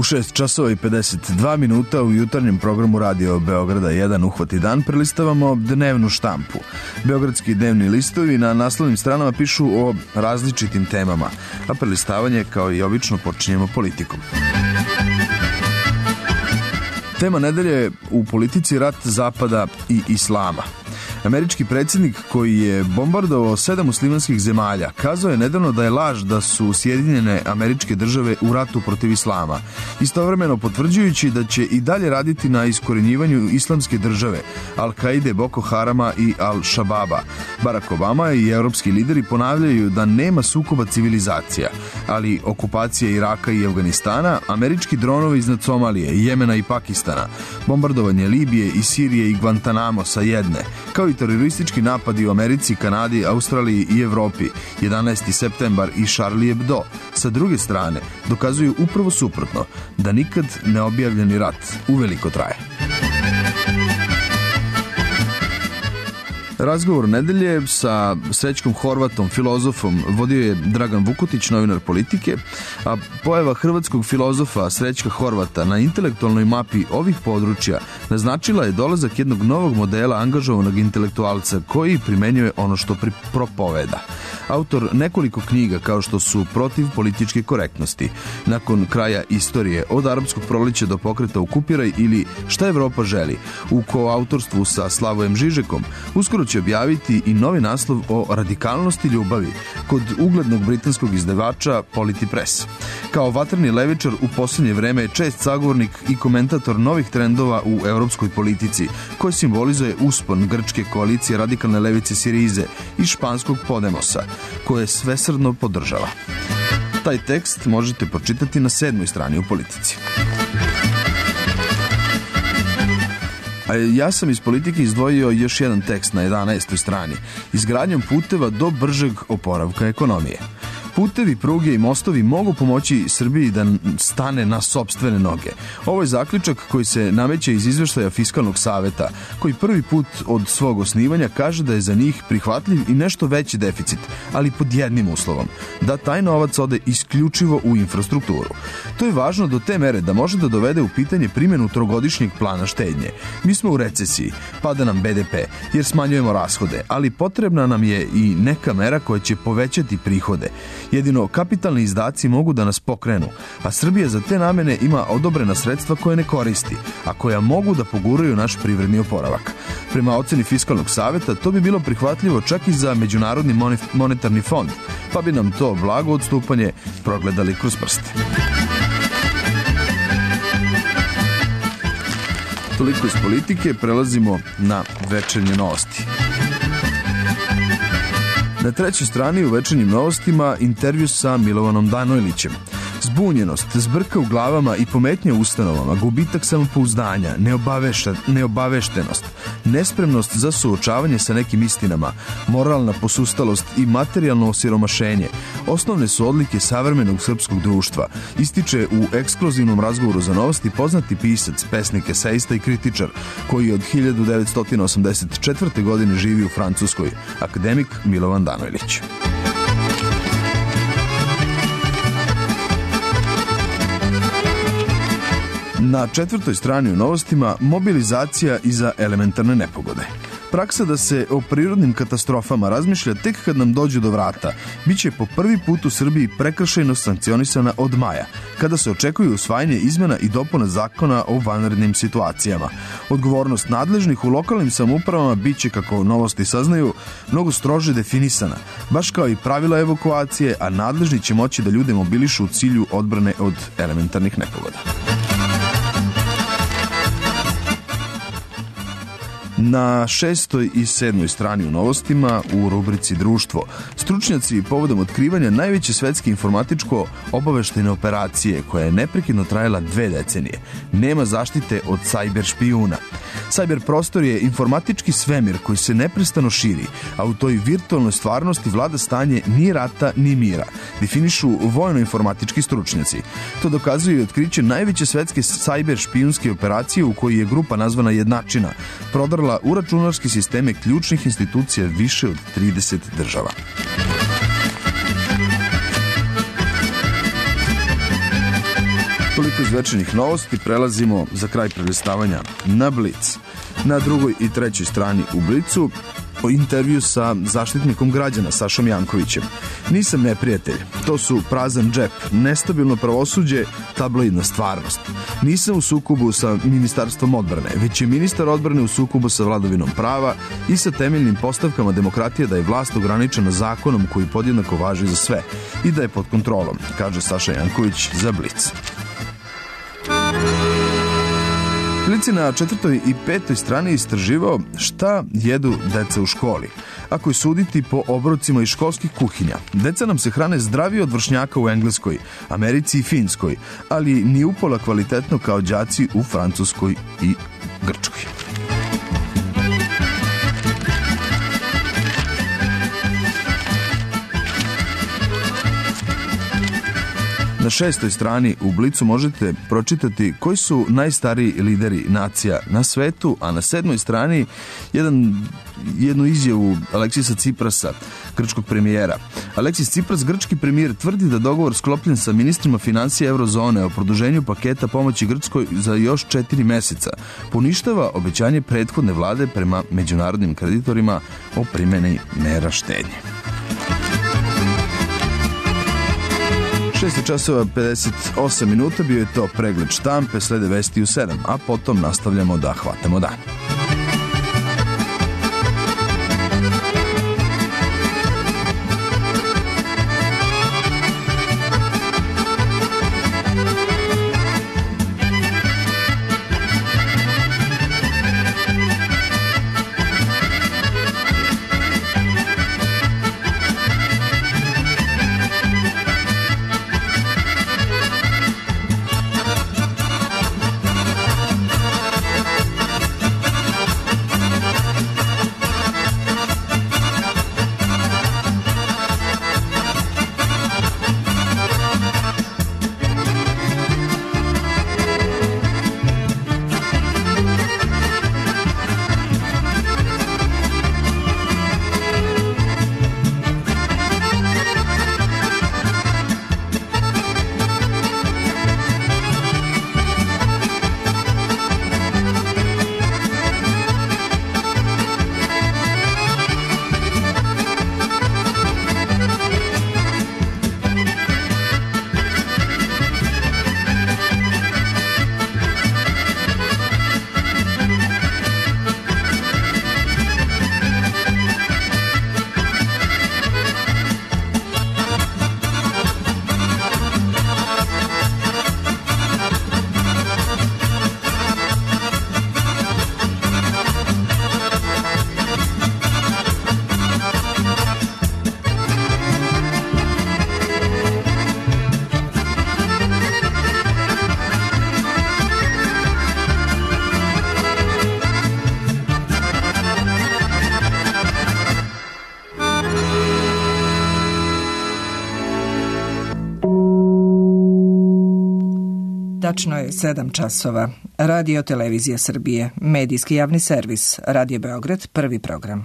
šest časova i pedeset dva minuta u jutarnjem programu Radio Beograda jedan Uhvati dan prelistavamo dnevnu štampu. Beogradski dnevni listovi na naslovnim stranama pišu o različitim temama, a prelistavanje kao i obično počinjemo politikom. Tema nedelje je u politici rat Zapada i Islama. Američki predsjednik koji je bombardovao sedam muslimanskih zemalja kazao je nedavno da je laž da su Sjedinjene Američke Države u ratu protiv islama, istovremeno potvrđujući da će i dalje raditi na iskorenjivanju islamske države, Al-Kaide, Boko Harama i Al-Shababa. Barack Obama i evropski lideri ponavljaju da nema sukoba civilizacija, ali okupacija Iraka i Afganistana, američki dronovi iznad Somalije, Jemena i Pakistana, bombardovanje Libije i Sirije i Guantanamo sa jedne, kao i teroristički napadi u Americi, Kanadi, Australiji i Evropi, jedanaesti septembar i Charlie Hebdo, sa druge strane, dokazuju upravo suprotno, da nikad neobjavljeni rat uveliko traje. Razgovor nedelje sa Srećkom Horvatom, filozofom, vodio je Dragan Vukutić, novinar Politike, a pojava hrvatskog filozofa Srećka Horvata na intelektualnoj mapi ovih područja naznačila je dolazak jednog novog modela angažovanog intelektualca koji primenjuje ono što propoveda. Autor nekoliko knjiga kao što su Protiv političke korektnosti, Nakon kraja istorije, Od arapskog proleća do pokreta Okupiraj ili Šta Evropa želi, u koautorstvu sa Slavojem Žižekom. Uskoro će objaviti i novi naslov o radikalnosti ljubavi kod uglednog britanskog izdavača Polity Press. Kao vatreni levičar u posljednje vreme je čest sagovornik i komentator novih trendova u evropskoj politici, koji simbolizuje uspon grčke koalicije radikalne levice Sirize i španskog Podemosa, koje svesrdno podržava. Taj tekst možete pročitati na sedmoj strani u Politici. A ja sam iz Politike izdvojio još jedan tekst na jedanaestoj strani. Izgradnjom puteva do bržeg oporavka ekonomije. Putevi, pruge i mostovi mogu pomoći Srbiji da stane na sopstvene noge. Ovo je zaključak koji se nameće iz izveštaja Fiskalnog saveta, koji prvi put od svog osnivanja kaže da je za njih prihvatljiv i nešto veći deficit, ali pod jednim uslovom, da taj novac ode isključivo u infrastrukturu. To je važno do te mere da može da dovede u pitanje primjenu trogodišnjeg plana štednje. Mi smo u recesiji, pada nam be de pe, jer smanjujemo rashode, ali potrebna nam je i neka mera koja će povećati prihode. Jedino kapitalni izdaci mogu da nas pokrenu, a Srbija za te namene ima odobrena sredstva koje ne koristi, a koja mogu da poguraju naš privredni oporavak. Prema oceni Fiskalnog saveta, to bi bilo prihvatljivo čak i za Međunarodni monetarni fond, pa bi nam to blago odstupanje progledali kroz prste. Toliko iz Politike, prelazimo na večernje novosti. Na trećoj strani u večernjim novostima intervju sa Milovanom Danojlićem. Zbunjenost, zbrka u glavama i pometnje u ustanovama, gubitak samopouzdanja, neobaveštenost, nespremnost za suočavanje sa nekim istinama, moralna posustalost i materijalno osiromašenje osnovne su odlike savremenog srpskog društva, ističe u ekskluzivnom razgovoru za novosti poznati pisac, pesnik, esejista i kritičar, koji od hiljadu devetsto osamdeset četvrte. godine živi u Francuskoj, akademik Milovan Danojlić. Na četvrtoj strani u novostima mobilizacija iza elementarne nepogode. Praksa da se o prirodnim katastrofama razmišlja tek kad nam dođu do vrata biće po prvi put u Srbiji prekršajno sankcionisana od maja, kada se očekuje usvajanje izmena i dopuna zakona o vanrednim situacijama. Odgovornost nadležnih u lokalnim samoupravama biće, kako novosti saznaju, mnogo strože definisana, baš kao i pravila evakuacije, a nadležni će moći da ljude mobilišu u cilju odbrane od elementarnih nepogoda. Na šestoj i sedmoj strani u novostima u rubrici Društvo, stručnjaci povodom otkrivanja najveće svetske informatičko obaveštajne operacije koja je neprekidno trajala dve decenije. Nema zaštite od sajber špijuna. Sajber prostor je informatički svemir koji se neprestano širi, a u toj virtualnoj stvarnosti vlada stanje ni rata ni mira, definišu vojno-informatički stručnjaci. To dokazuje i otkriće najveće svetske sajber špijunske operacije u kojoj je grupa nazvana Jednačina prodrala u računarske sisteme ključnih institucija više od trideset država. Toliko iz večernjih novosti, prelazimo za kraj prelistavanja na Blic. Na drugoj i trećoj strani u Blicu o intervju sa zaštitnikom građana Sašom Jankovićem. Nisam neprijatelj, to su prazan džep, nestabilno pravosuđe, tabloidna stvarnost. Nisam u sukobu sa ministarstvom odbrane, već je ministar odbrane u sukobu sa vladavinom prava i sa temeljnim postavkama demokratije da je vlast ograničena zakonom koji podjednako važi za sve i da je pod kontrolom, kaže Saša Janković za Blic. Blic je na četvrtoj i petoj strani istraživao šta jedu deca u školi. Ako je suditi po obrocima iz školskih kuhinja, deca nam se hrane zdravije od vršnjaka u Engleskoj, Americi i Finskoj, ali ni upola kvalitetno kao đaci u Francuskoj i Grčkoj. Na šestoj strani u Blicu možete pročitati koji su najstariji lideri nacija na svetu, a na sedmoj strani jedan, jednu izjavu Aleksisa Ciprasa, grčkog premijera. Aleksis Cipras, grčki premijer, tvrdi da dogovor sklopljen sa ministrima financija eurozone o produženju paketa pomoći Grčkoj za još četiri meseca poništava obećanje prethodne vlade prema međunarodnim kreditorima o primjeni mera štednje. šest časova pedeset osam minuta bio je to pregled štampe, slede vesti u sedam, a potom nastavljamo da hvatamo dan. Tačno je sedam časova. Radio Televizija Srbije, medijski javni servis, Radio Beograd, prvi program.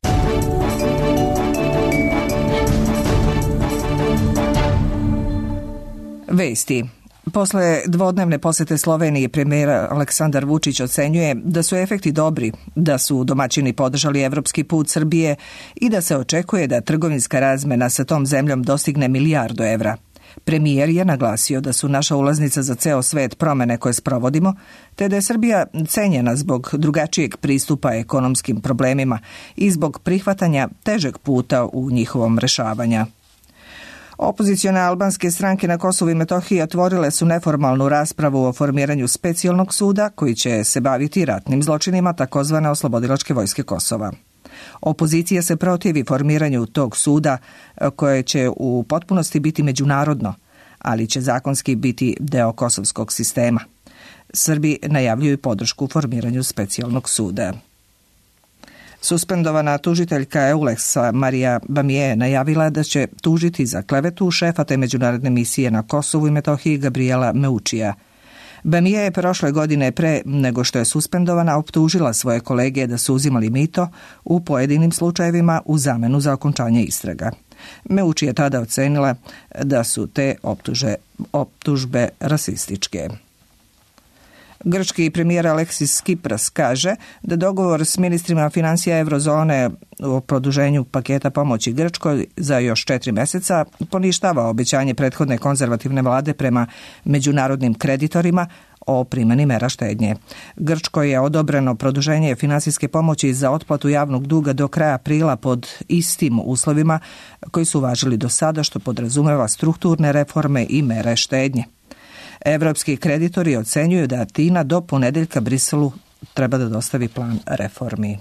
Vesti. Posle dvodnevne posete Sloveniji, premijer Aleksandar Vučić ocenjuje da su efekti dobri, da su domaćini podržali evropski put Srbije i da se očekuje da trgovinska razmena sa tom zemljom dostigne milijardu evra. Premijer je naglasio da su naša ulaznica za ceo svet promene koje sprovodimo, te da je Srbija cenjena zbog drugačijeg pristupa ekonomskim problemima i zbog prihvatanja težeg puta u njihovom rešavanja. Opozicione albanske stranke na Kosovu i Metohiji otvorile su neformalnu raspravu o formiranju specijalnog suda koji će se baviti ratnim zločinima takozvane Oslobodilačke vojske Kosova. Opozicija se protivi formiranju tog suda koje će u potpunosti biti međunarodno, ali će zakonski biti deo kosovskog sistema. Srbi najavljuju podršku formiranju specijalnog suda. Suspendovana tužiteljka Euleksa Marija Bamije najavila da će tužiti za klevetu šefa te međunarodne misije na Kosovu i Metohiji Gabriela Meučija. Bamije je prošle godine pre nego što je suspendovana optužila svoje kolege da su uzimali mito u pojedinim slučajevima u zamenu za okončanje istraga. Meuči je tada ocenila da su te optuže, optužbe rasističke. Grčki premijer Aleksis Tsipras kaže da dogovor s ministrima financija Eurozone o produženju paketa pomoći Grčkoj za još četiri mjeseca poništava obećanje prethodne konzervativne vlade prema međunarodnim kreditorima o primjeni mera štednje. Grčkoj je odobreno produženje financijske pomoći za otplatu javnog duga do kraja aprila pod istim uslovima koji su važili do sada, što podrazumeva strukturne reforme i mere štednje. Evropski kreditori ocenjuju da Atina do ponedeljka Briselu treba da dostavi plan reformi.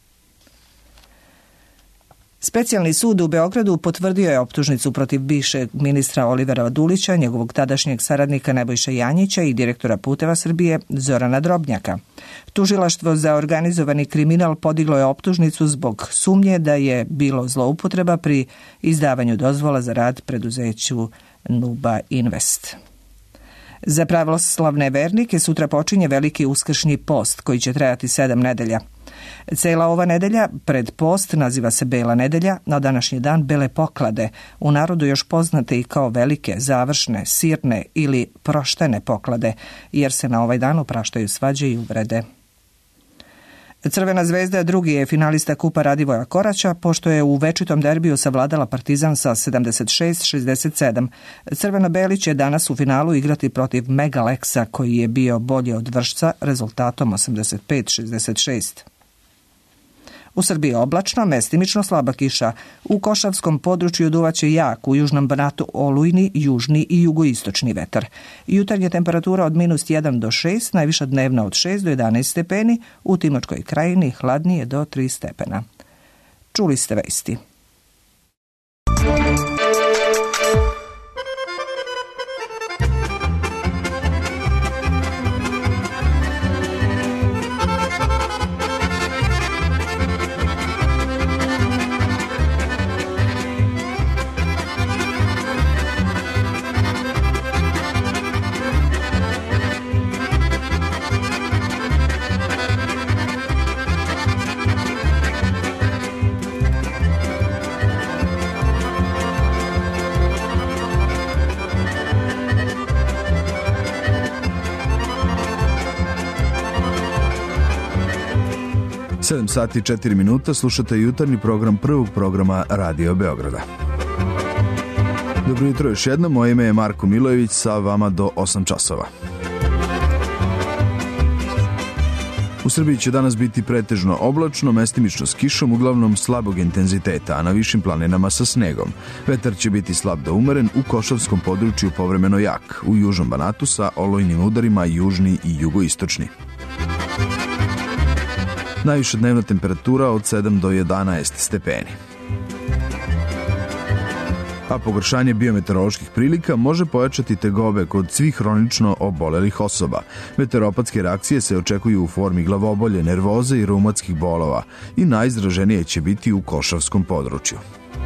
Specijalni sud u Beogradu potvrdio je optužnicu protiv bivšeg ministra Olivera Dulića, njegovog tadašnjeg saradnika Nebojše Janjića i direktora Puteva Srbije Zorana Drobnjaka. Tužilaštvo za organizovani kriminal podiglo je optužnicu zbog sumnje da je bilo zloupotreba pri izdavanju dozvola za rad preduzeću Nuba Invest. Za pravoslavne vernike sutra počinje veliki uskršnji post koji će trajati sedam nedelja. Cela ova nedelja pred post naziva se Bela nedelja, na današnji dan Bele poklade, u narodu još poznate i kao velike, završne, sirne ili proštene poklade, jer se na ovaj dan opraštaju svađe i uvrede. Crvena zvezda drugi je finalista Kupa Radivoja Koraća, pošto je u večitom derbiju savladala Partizan sa sedamdeset šest šezdeset sedam. Crveno-beli će danas u finalu igrati protiv Megaleksa, koji je bio bolji od Vršca rezultatom osamdeset pet šezdeset šest. U Srbiji je oblačno, mestimično slaba kiša. U Košavskom području duvaće jak, u južnom Banatu olujni, južni i jugoistočni vetar. Jutarnja temperatura od minus jedan do šest, najviša dnevna od šest do jedanaest stepeni, u Timočkoj krajini hladnije do tri stepena. Čuli ste vesti. sedam sati i četiri minuta, slušate jutarnji program prvog programa Radio Beograda. Dobro jutro još jednom, moje ime je Marko Milojević, sa vama do osam časova. U Srbiji će danas biti pretežno oblačno, mestimično s kišom, uglavnom slabog intenziteta, a na višim planinama sa snegom. Vetar će biti slab do umeren, u Košavskom području povremeno jak, u južnom Banatu sa olujnim udarima južni i jugoistočni. Najviša dnevna temperatura od sedam do jedanaest stepeni. A pogoršanje biometeoroloških prilika može pojačati tegobe kod svih hronično obolelih osoba. Meteoropatske reakcije se očekuju u formi glavobolje, nervoze i reumatskih bolova i najizraženije će biti u Košavskom području.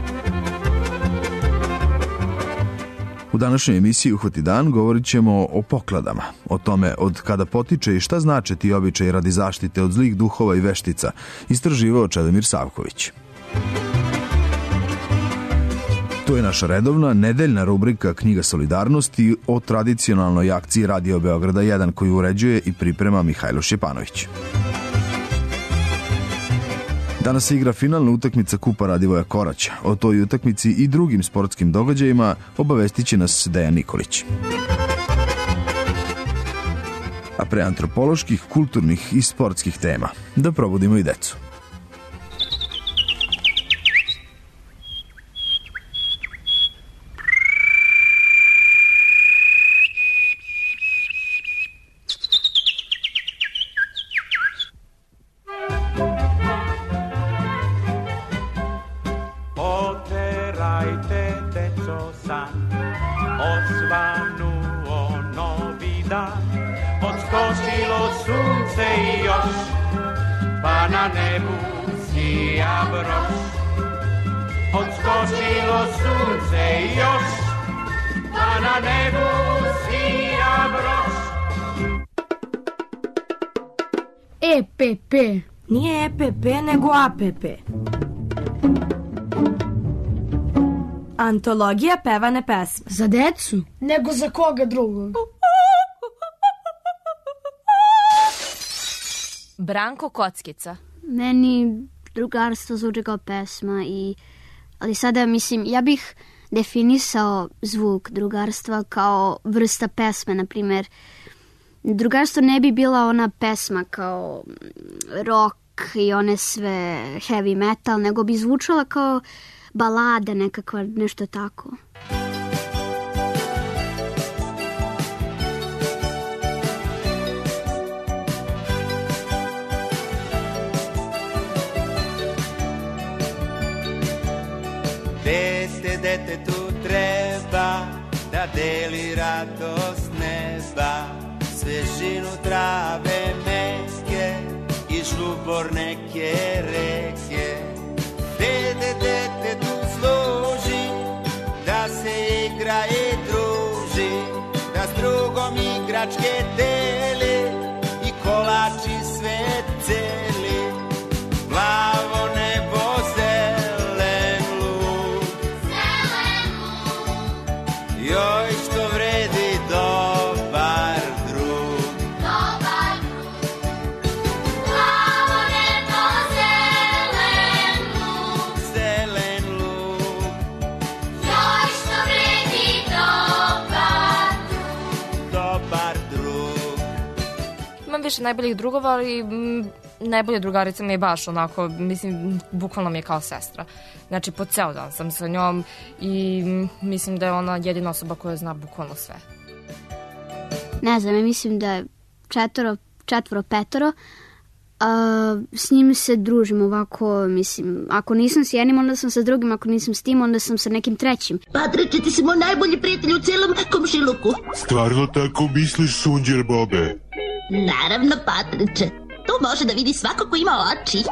U današnjoj emisiji Uhvati dan govorit ćemo o pokladama, o tome od kada potiče i šta znače ti običaji radi zaštite od zlih duhova i veštica, istraživao Čedomir Savković. To je naša redovna, nedeljna rubrika Knjiga solidarnosti o tradicionalnoj akciji Radio Beograda jedan koju uređuje i priprema Mihajlo Šćepanović. Danas se igra finalna utakmica Kupa Radivoja Koraća. O toj utakmici i drugim sportskim događajima obavestit će nas Dejan Nikolić. A pre antropoloških, kulturnih i sportskih tema da probudimo i decu. E P P. Nije E P P, nego A P P. Antologija pevane pesme. Za decu? Nego za koga drugog? Branko Kockica. Meni drugarstvo zvuči kao pesma, i, ali sada mislim, ja bih definisao zvuk drugarstva kao vrsta pesme, na primjer. Drugarstvo ne bi bila ona pesma kao rock i one sve heavy metal, nego bi zvučala kao balada nekakva, nešto tako. Dete, dete tu treba da deli radost neba, svežinu trave meke i žubor neke reke. Dete, dete tu služi da se igra i druži, da s drugom igračke deli i kolači sve celi. Plavo nebo, zelen luk, zelen luk, joj što vredi dobar drug, dobar drug. Plavo nebo, zelen luk, zelen luk, joj što vredi dobar drug, dobar drug. Imam više najboljih drugova, ali m, najbolja drugarica mi je baš onako, mislim, bukvalno mi je kao sestra. Znači, po ceo dan sam sa njom i m, mislim da je ona jedina osoba koja zna bukvalno sve. Ne znam, ja mislim da je četvoro, četvoro, petoro. A, s njim se družim ovako, mislim, ako nisam s jednim, onda sam sa drugim, ako nisam s tim, onda sam sa nekim trećim. Patriče, ti si moj najbolji prijatelj u celom komšiluku. Stvarno tako misliš, Sunđer Bobe? Naravno, Patriče. To može da vidi svako ko ima oči.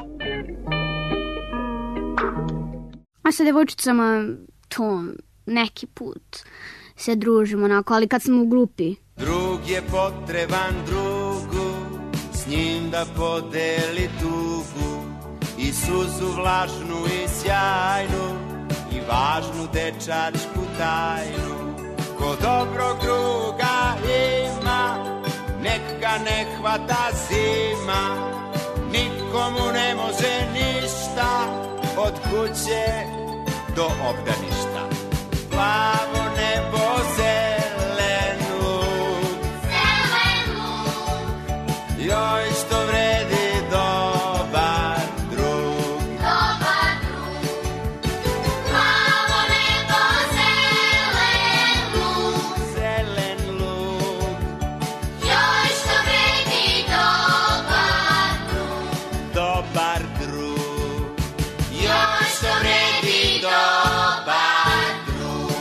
A sa devojčicama to neki put se družimo onako, ali kad smo u grupi. Drug je potreban drugu, s njim da podeli tugu, i suzu vlažnu i sjajnu, i važnu dečačku tajnu. Ko dobrog druga ima, nek ga ne hvata zima, nikomu ne može ništa, od kuće do obdaništa. Plavo nebo, zelen luk, zelen luk, joj što vredi dobar drug, dobar drug. Plavo nebo, zelen luk, zelen luk, joj što vredi dobar drug, dobar drug, joj što vredi dobar drug.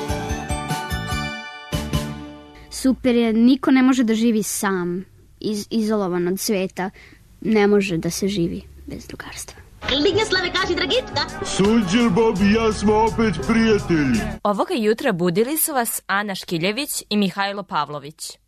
Super je, niko ne može da živi sam, iz, izolovan od sveta. Ne može da se živi bez drugarstva. Lignjeslave, kaži Dragička. Sunđer Bob i ja smo opet prijatelji. Ovoga jutra budili su vas Ana Škiljević i Mihajlo Pavlović.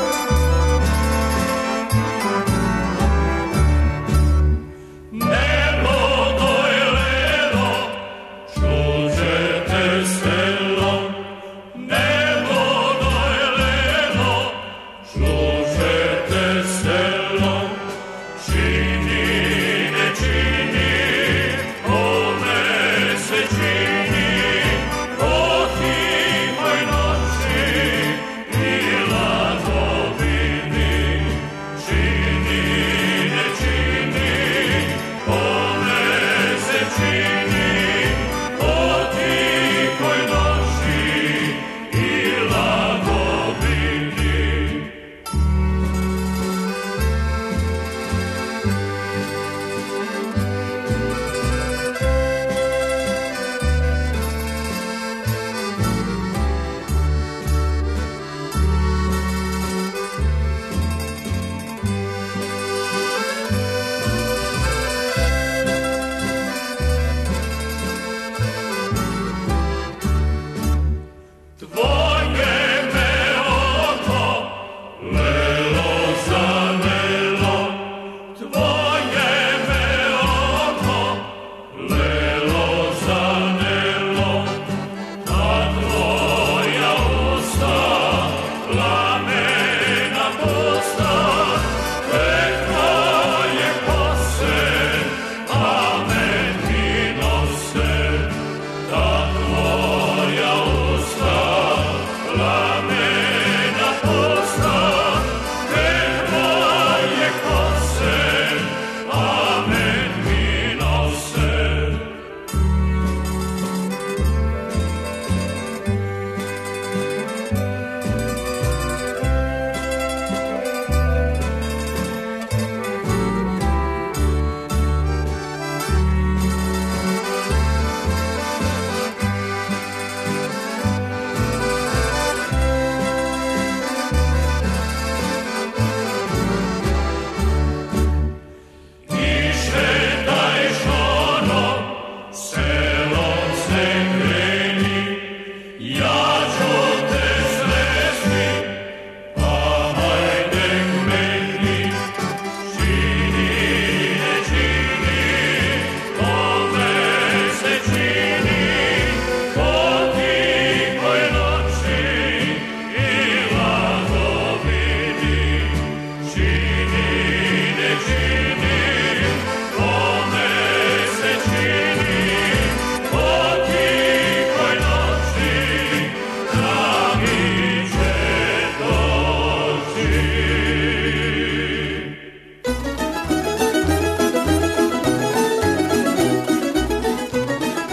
Never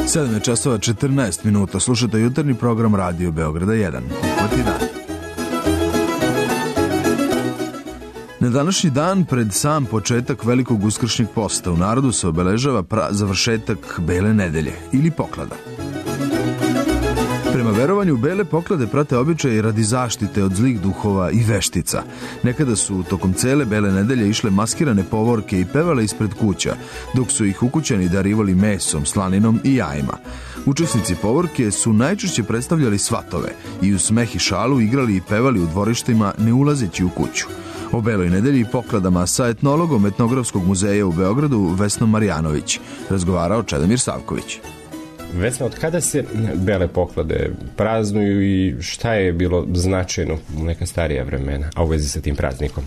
sedam je časova četrnaest minuta. Slušate jutarnji program Radio Beograda jedan. Upati dan. Na današnji dan, pred sam početak velikog uskršnjeg posta, u narodu se obeležava pra- završetak Bele nedelje ili poklada. Prema verovanju, bele poklade prate običaje radi zaštite od zlih duhova i veštica. Nekada su tokom cele Bele nedelje išle maskirane povorke i pevale ispred kuća, dok su ih ukućani darivali mesom, slaninom i jajima. Učesnici povorke su najčešće predstavljali svatove i u smeh i šalu igrali i pevali u dvorištima ne ulazeći u kuću. O Beloj nedelji i pokladama sa etnologom Etnografskog muzeja u Beogradu Vesnom Marjanović razgovarao Čedomir Savković. Vesna, od kada se bele poklade praznuju i šta je bilo značajno u neka starija vremena, a u vezi sa tim praznikom?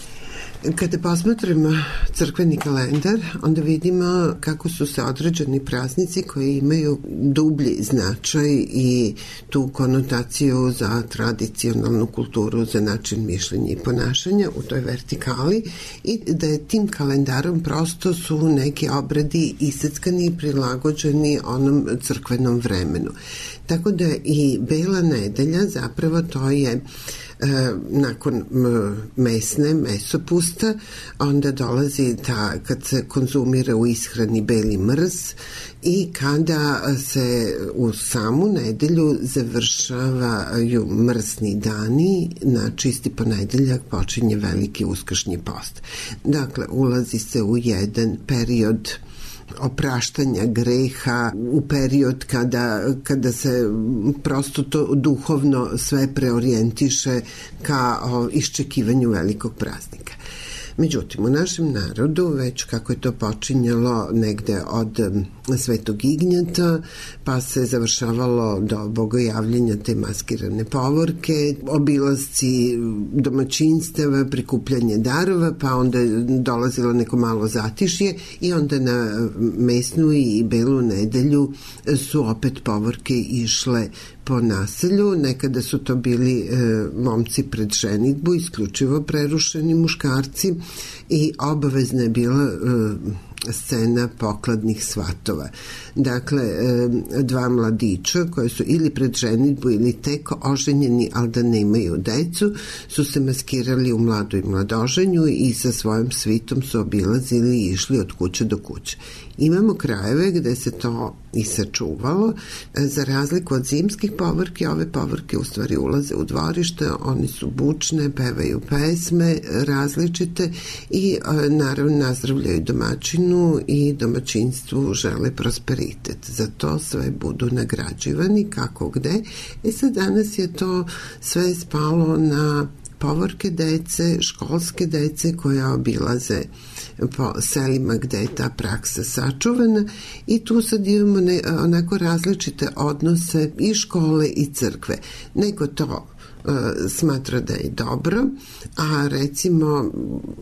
Kada posmatramo crkveni kalendar, onda vidimo kako su se određeni praznici koji imaju dublji značaj i tu konotaciju za tradicionalnu kulturu, za način mišljenja i ponašanja u toj vertikali, i da je tim kalendarom prosto su neki obredi iseckani i prilagođeni onom crkvenom vremenu. Tako da i Bela nedelja zapravo to je e, nakon mesne, mesopusta, onda dolazi ta, kad se konzumira u ishrani beli mrs i kada se u samu nedelju završavaju mrsni dani, na čisti ponedeljak počinje veliki uskršnji post. Dakle, ulazi se u jedan period opraštanja greha, u period kada, kada se prosto to duhovno sve preorijentiše ka o, iščekivanju velikog praznika. Međutim, u našem narodu, već kako je to počinjalo negde od Svetog Ignjata, pa se završavalo do bogojavljenja te maskirane povorke, obilasci domaćinstava, prikupljanje darova, pa onda dolazilo neko malo zatišje i onda na mesnu i Belu nedelju su opet povorke išle po naselju. Nekada su to bili e, momci pred ženitbu, isključivo prerušeni muškarci, i obavezna je bila e, scena pokladnih svatova. Dakle, e, dva mladića koji su ili pred ženitbu ili tek oženjeni, ali da nemaju decu, su se maskirali u mladu i mladoženju i sa svojom svitom su obilazili i išli od kuće do kuće. Imamo krajeve gde se to i sačuvalo. Za razliku od zimskih povorki, ove povorke u stvari ulaze u dvorište, oni su bučne, pevaju pesme različite i naravno nazdravljaju domaćinu i domaćinstvu žele prosperitet. Za to sve budu nagrađivani kako gde. E sad, danas je to sve spalo na povorke dece, školske dece koja obilaze po selima gde je ta praksa sačuvana, i tu sad imamo ne, onako različite odnose i škole i crkve. Neko to uh, smatra da je dobro, a recimo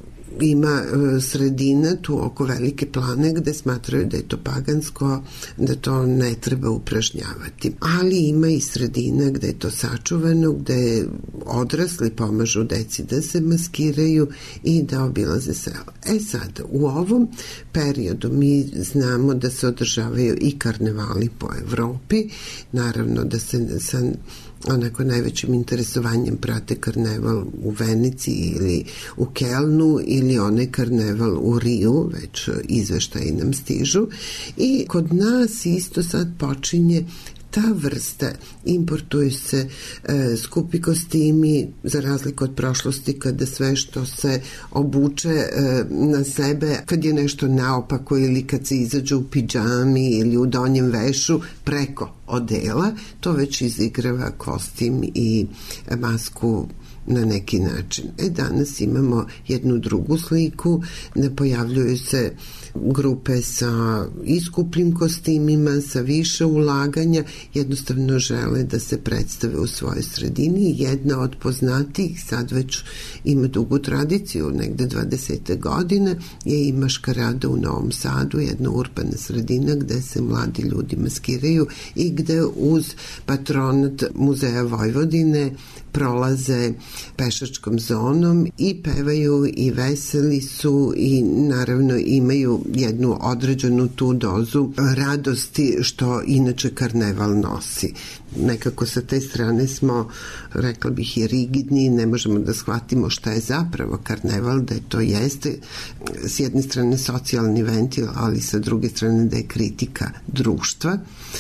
ima sredina tu oko Velike Plane gde smatraju da je to pagansko, da to ne treba upražnjavati. Ali ima i sredina gde je to sačuvano, gde odrasli pomažu deci da se maskiraju i da obilaze selo. E sad, u ovom periodu mi znamo da se održavaju i karnevali po Evropi, naravno da se sa onako najvećim interesovanjem prate karneval u Veneciji ili u Kelnu ili onaj karneval u Riju, već izveštaji nam stižu, i kod nas isto sad počinje ta vrsta, importuju se e, skupi kostimi, za razliku od prošlosti kada sve što se obuče e, na sebe, kad je nešto naopako ili kad se izađe u pidžami ili u donjem vešu preko odela, to već izigrava kostim i masku na neki način. E, danas imamo jednu drugu sliku, ne pojavljuju se grupe sa iskuplim kostimima, sa više ulaganja, jednostavno žele da se predstave u svojoj sredini. Jedna od poznatijih, sad već ima dugu tradiciju, negde dvadesete godine, je i Maškarada u Novom Sadu, jedna urbana sredina gde se mladi ljudi maskiraju i gde uz patronat Muzeja Vojvodine prolaze pešačkom zonom i pevaju i veseli su i naravno imaju jednu određenu tu dozu radosti što inače karneval nosi. Nekako sa te strane smo, rekla bih, i rigidni, ne možemo da shvatimo šta je zapravo karneval, da je to jeste s jedne strane socijalni ventil, ali sa druge strane da je kritika društva.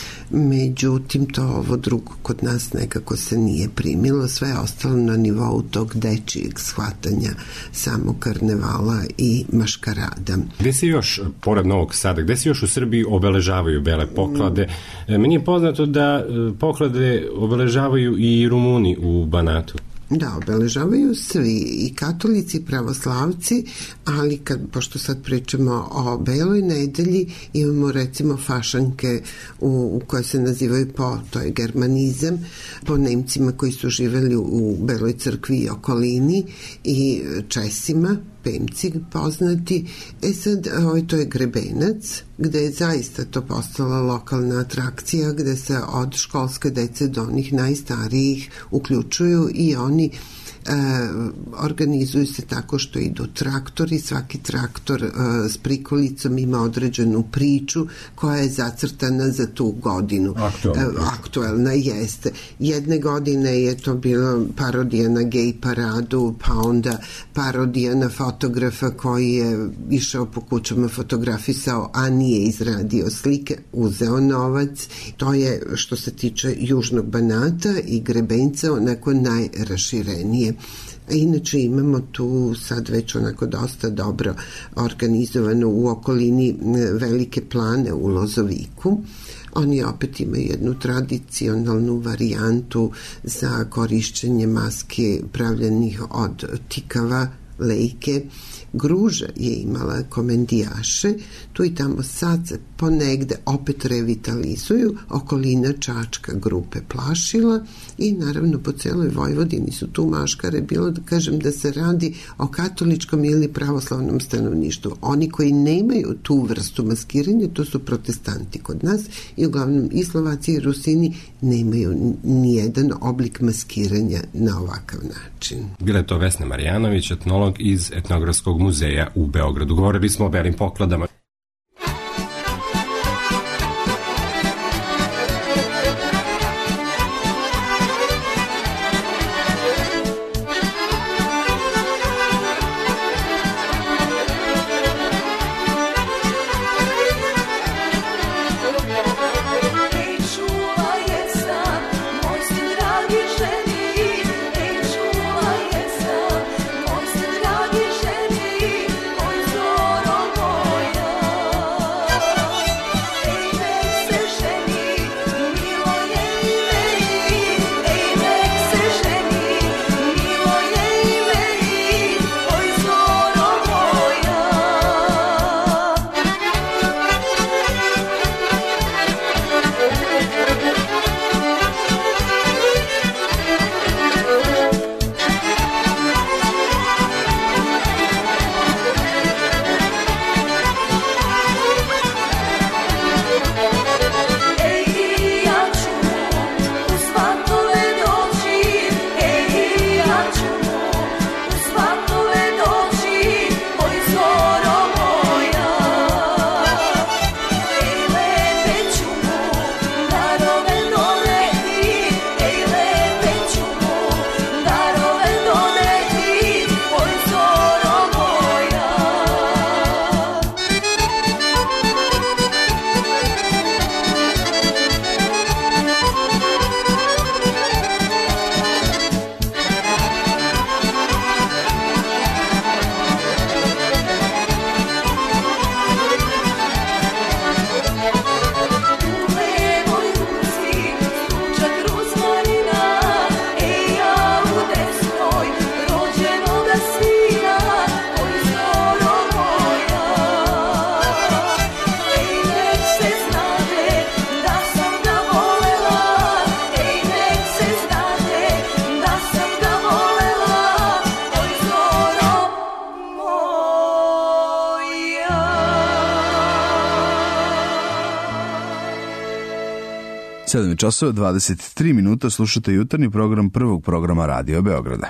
Međutim, to ovo drugo kod nas nekako se nije primilo, sve je ostalo na nivou tog dečijeg shvatanja samog karnevala i maškarada. Gde se još, pored Novog Sada, gde se još u Srbiji obeležavaju bele poklade? Meni je poznato da poklade obeležavaju i Rumuni u Banatu. Da, obeležavaju svi, i katolici i pravoslavci, ali kad, pošto sad pričamo o Beloj nedelji, imamo recimo fašanke u, u koje se nazivaju po, to je germanizam, po Nemcima koji su živeli u Beloj crkvi i okolini i Česima, Pemci poznati. E sad, ovaj, to je Grebenac, gde je zaista to postala lokalna atrakcija, gde se od školske dece do onih najstarijih uključuju i oni E, organizuju se tako što idu traktori, svaki traktor e, s prikolicom ima određenu priču koja je zacrtana za tu godinu. Aktualna. E, aktualna jeste. Jedne godine je to bilo parodija na gej paradu, pa onda parodija na fotografa koji je išao po kućama, fotografisao, a nije izradio slike, uzeo novac. To je što se tiče Južnog Banata i Grebenca onako najraširenije. Inače imamo tu sad već onako dosta dobro organizovano u okolini Velike Plane u Lozoviku. Oni opet imaju jednu tradicionalnu varijantu za korišćenje maske pravljenih od tikava, lejke. Gruža je imala komendijaše, tu i tamo sad se ponegde opet revitalizuju, okolina Čačka grupe Plašila i naravno po celoj Vojvodini su tu maškare, bilo da kažem da se radi o katoličkom ili pravoslavnom stanovništvu. Oni koji nemaju tu vrstu maskiranja, to su protestanti kod nas i uglavnom i Slovaci i Rusini nemaju nijedan oblik maskiranja na ovakav način. Bila je to Vesna Marjanović, etnolog iz Etnografskog muzeja u Beogradu. Govorili smo o belim pokladama. Moj sedam časova dvadeset tri minuta, slušate jutarnji program prvog programa Radio Beograda.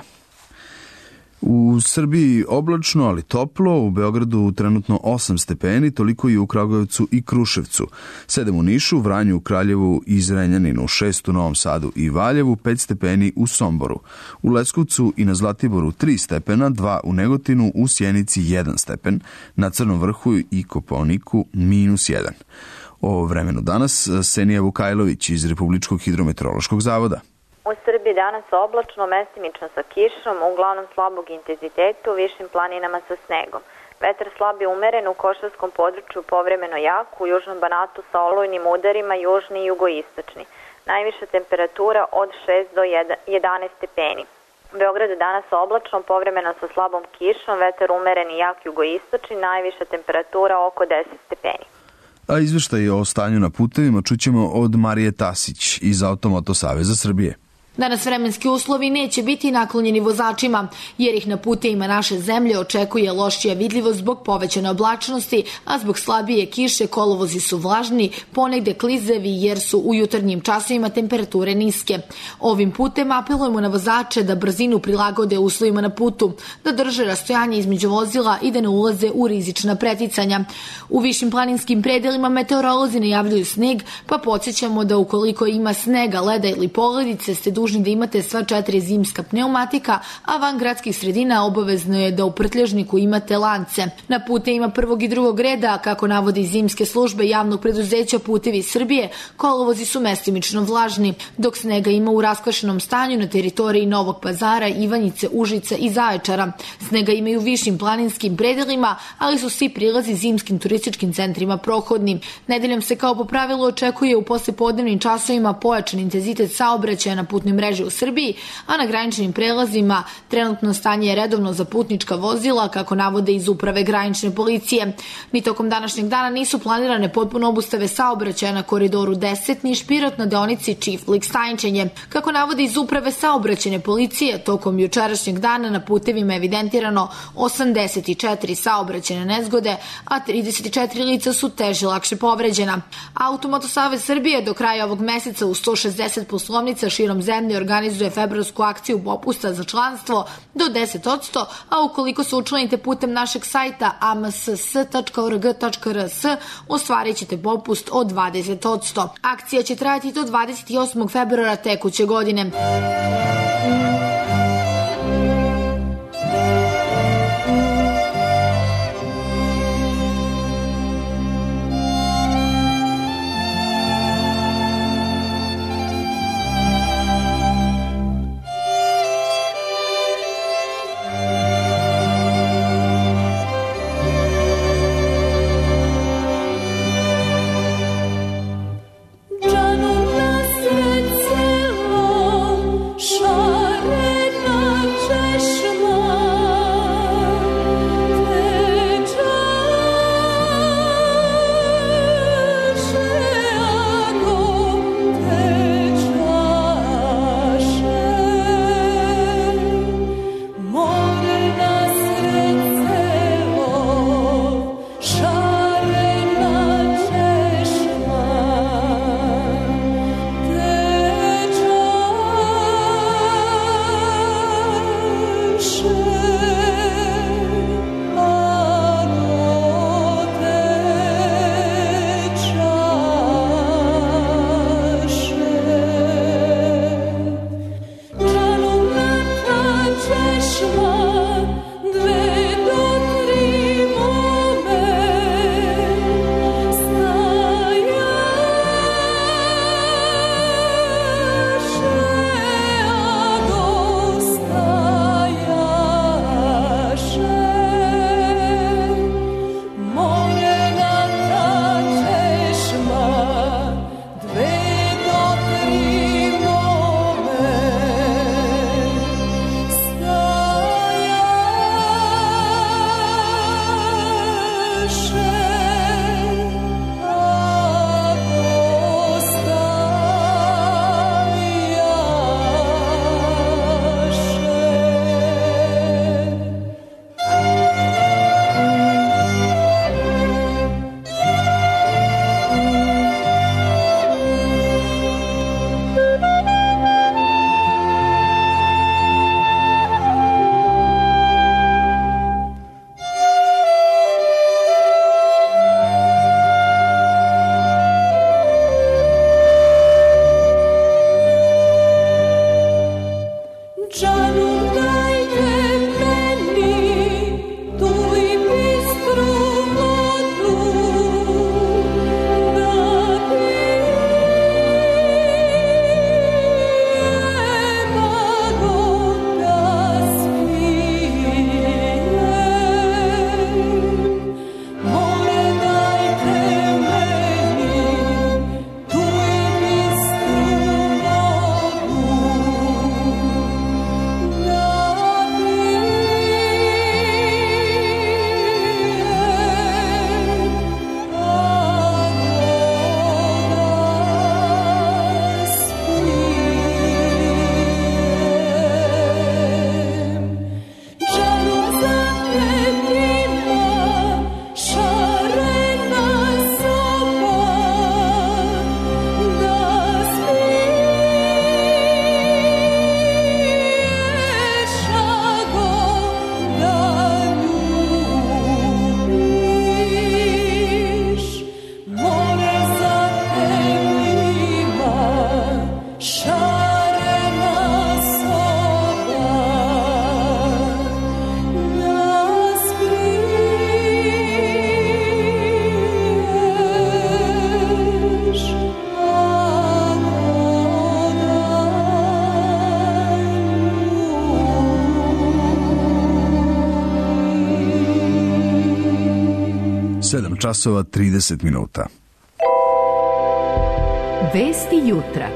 U Srbiji oblačno, ali toplo, u Beogradu trenutno osam stepeni, toliko i u Kragujevcu i Kruševcu, sedam u Nišu, Vranju, Kraljevu i Zrenjaninu, šest u Novom Sadu i Valjevu, pet stepeni u Somboru, u Leskovcu i na Zlatiboru tri stepena, dva u Negotinu, u Sjenici jedan stepen, na Crnom Vrhu i Kopaoniku minus jedan. O vremenu danas Senija Vukajlović iz Republičkog hidrometeorološkog zavoda. U Srbiji danas oblačno, mestimično sa kišom, uglavnom slabog intenziteta, u višim planinama sa snegom. Vetar slab je umeren u Košarskom području, povremeno jak, u južnom Banatu sa olujnim udarima, južni i jugoistočni. Najviša temperatura od šest do jedanaest stepeni. U Beogradu danas oblačno, povremeno sa slabom kišom, vetar umeren i jak jugoistočni, najviša temperatura oko deset stepeni. A izveštaj o stanju na putevima čućemo od Marije Tasić iz Automoto Saveza Srbije. Danas vremenski uslovi neće biti naklonjeni vozačima, jer ih na putevima naše zemlje očekuje lošija vidljivost zbog povećane oblačnosti, a zbog slabije kiše kolovozi su vlažni, ponegde klizevi jer su u jutarnjim časovima temperature niske. Ovim putem apelujemo na vozače da brzinu prilagode uslovima na putu, da drže rastojanje između vozila i da ne ulaze u rizična preticanja. U višim planinskim predelima meteorolozi najavljuju sneg, pa podsjećamo da ukoliko ima snega, leda ili poledice ste dužni da imate sva četiri zimska pneumatika, a van gradskih sredina obavezno je da u prtljažniku imate lance. Na putevima prvog i drugog reda, kako navodi zimske službe javnog preduzeća Putevi Srbije, kolovozi su mestimično vlažni, dok snega ima u raskvašenom stanju na teritoriji Novog Pazara, Ivanjice, Užica i Zaječara. Snega ima i u višim planinskim predelima, ali su svi prilazi zimskim turističkim centrima prohodni. Nedeljom se kao po pravilu očekuje u poslepodnevnim časovima pojačan intenzitet saobraćaja na putnim mreže u Srbiji, a na graničnim prelazima trenutno stanje je redovno za putnička vozila, kako navode iz Uprave granične policije. Ni tokom današnjeg dana nisu planirane potpuno obustave saobraćaja na koridoru deset, ni Špirot na deonici Čiflik-Stajnčenje. Kako navode iz Uprave saobraćajne policije, tokom jučerašnjeg dana na putevima je evidentirano osamdeset četiri saobraćajne nezgode, a trideset četiri lica su teže lakše povređena. Automoto Savez Srbije do kraja ovog meseca u sto šezdeset poslovnica širom zemlje organizuje februarsku akciju popusta za članstvo do deset posto, a ukoliko se učlanite putem našeg sajta a m s s tačka o r g tačka r s ostvarit ćete popust od dvadeset posto. Akcija će trajati do dvadeset osmog februara tekuće godine. Show časova trideset minuta. Vesti jutra.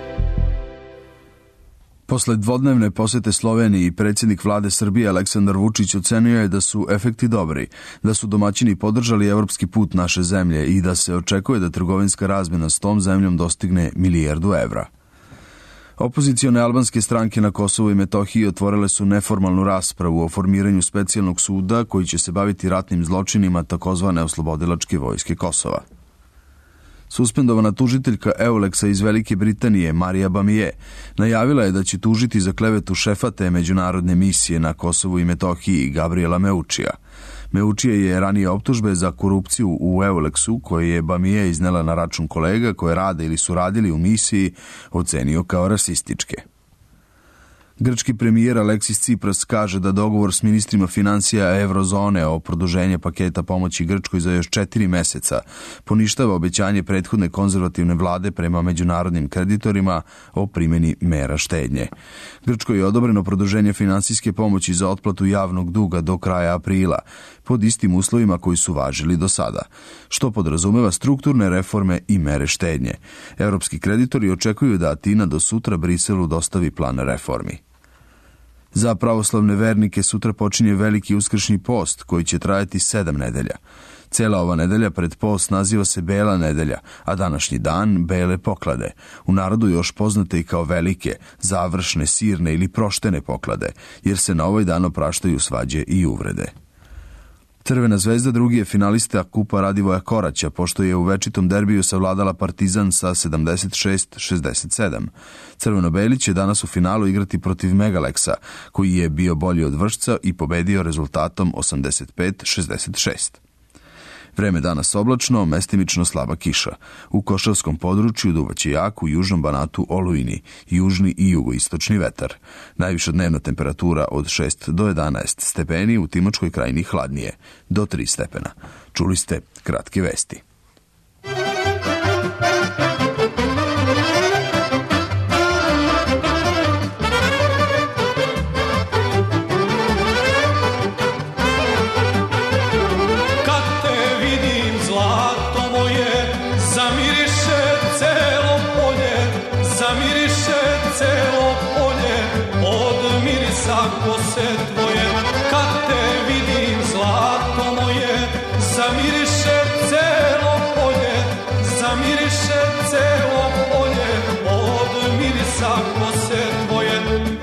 Posle dvodnevne posete Sloveniji, predsjednik vlade Srbije Aleksandar Vučić ocenio je da su efekti dobri, da su domaćini podržali evropski put naše zemlje i da se očekuje da trgovinska razmjena s tom zemljom dostigne milijardu evra. Opozicione albanske stranke na Kosovu i Metohiji otvorile su neformalnu raspravu o formiranju specijalnog suda koji će se baviti ratnim zločinima takozvane oslobodilačke vojske Kosova. Suspendovana tužiteljka Euleksa iz Velike Britanije, Marija Bamije, najavila je da će tužiti za klevetu šefa te međunarodne misije na Kosovu i Metohiji, Gabriela Meučija. Meučija je ranije optužbe za korupciju u Euleksu, koje je Bamije iznela na račun kolega koje rade ili su radili u misiji, ocenio kao rasističke. Grčki premijer Aleksis Tsipras kaže da dogovor s ministrima financija Eurozone o produženju paketa pomoći Grčkoj za još četiri meseca poništava obećanje prethodne konzervativne vlade prema međunarodnim kreditorima o primjeni mera štednje. Grčkoj je odobreno produženje finansijske pomoći za otplatu javnog duga do kraja aprila, pod istim uslovima koji su važili do sada, što podrazumeva strukturne reforme i mere štednje. Evropski kreditori očekuju da Atina do sutra Briselu dostavi plan reformi. Za pravoslavne vernike sutra počinje veliki uskršnji post koji će trajati sedam nedelja. Cela ova nedelja pred post naziva se Bela nedelja, a današnji dan Bele poklade, u narodu još poznate i kao velike, završne, sirne ili proštene poklade, jer se na ovaj dan opraštaju svađe i uvrede. Crvena zvezda drugi je finalista Kupa Radivoja Koraća, pošto je u večitom derbiju savladala Partizan sa sedamdeset šest šezdeset sedam. Crveno-beli će danas u finalu igrati protiv Megaleksa, koji je bio bolji od Vršca i pobedio rezultatom osamdeset pet šezdeset šest. Vreme danas oblačno, mestimično slaba kiša. U Košavskom području duvaće jak, u južnom Banatu olujni, južni i jugoistočni vetar. Najviša dnevna temperatura od šest do jedanaest stepeni, u Timočkoj krajini hladnije, do tri stepena. Čuli ste kratke vesti. Kose tvoje, kad te vidim zlato moje, zamiriše celo polje, zamiriše celo polje, od mirisa kose tvoje.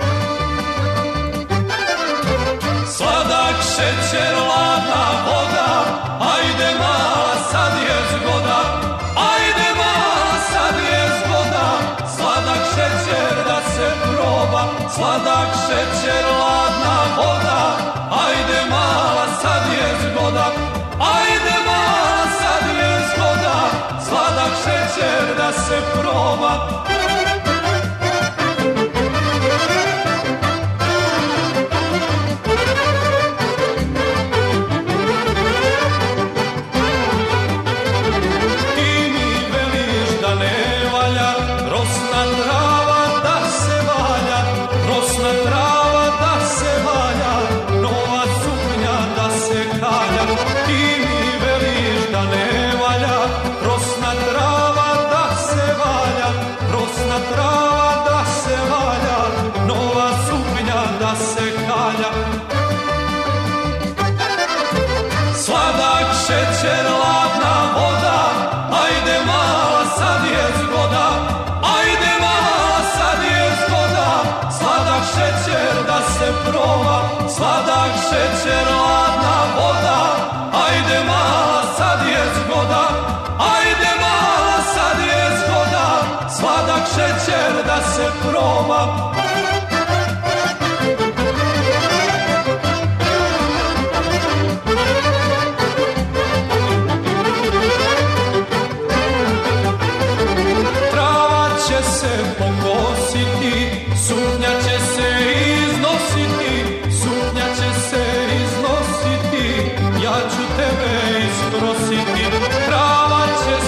Sladak šećer, ladna voda, ajde mala sad je zgoda, ajde mala sad je zgoda, sladak šećer da se proba, sladak šećer, ladna voda, ajde mala sad je zgoda, ajde mala sad je zgoda, sladak šećer da se proba. Šećer, ladna voda, ajde mala sad je zgoda, ajde mala sad je zgoda, sladak šećer da se proba, sladak šećer, ladna voda, ajde mala sad je zgoda, ajde mala sad je zgoda, sladak šećer da se proba.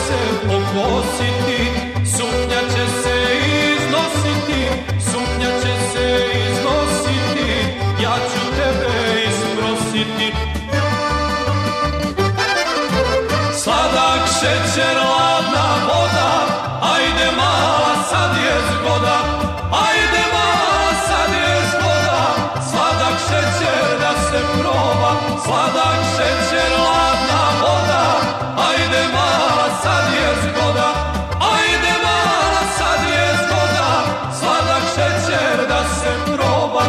Suknja će se iznositi, suknja će šećer, ladna voda, ajde mala sad je zgoda, ajde mala sad je zgoda, sladak šećer da se proba, sladak šećer, ladna voda, ajde mala sad je zgoda, ajde mala sad je zgoda, sladak šećer da se proba.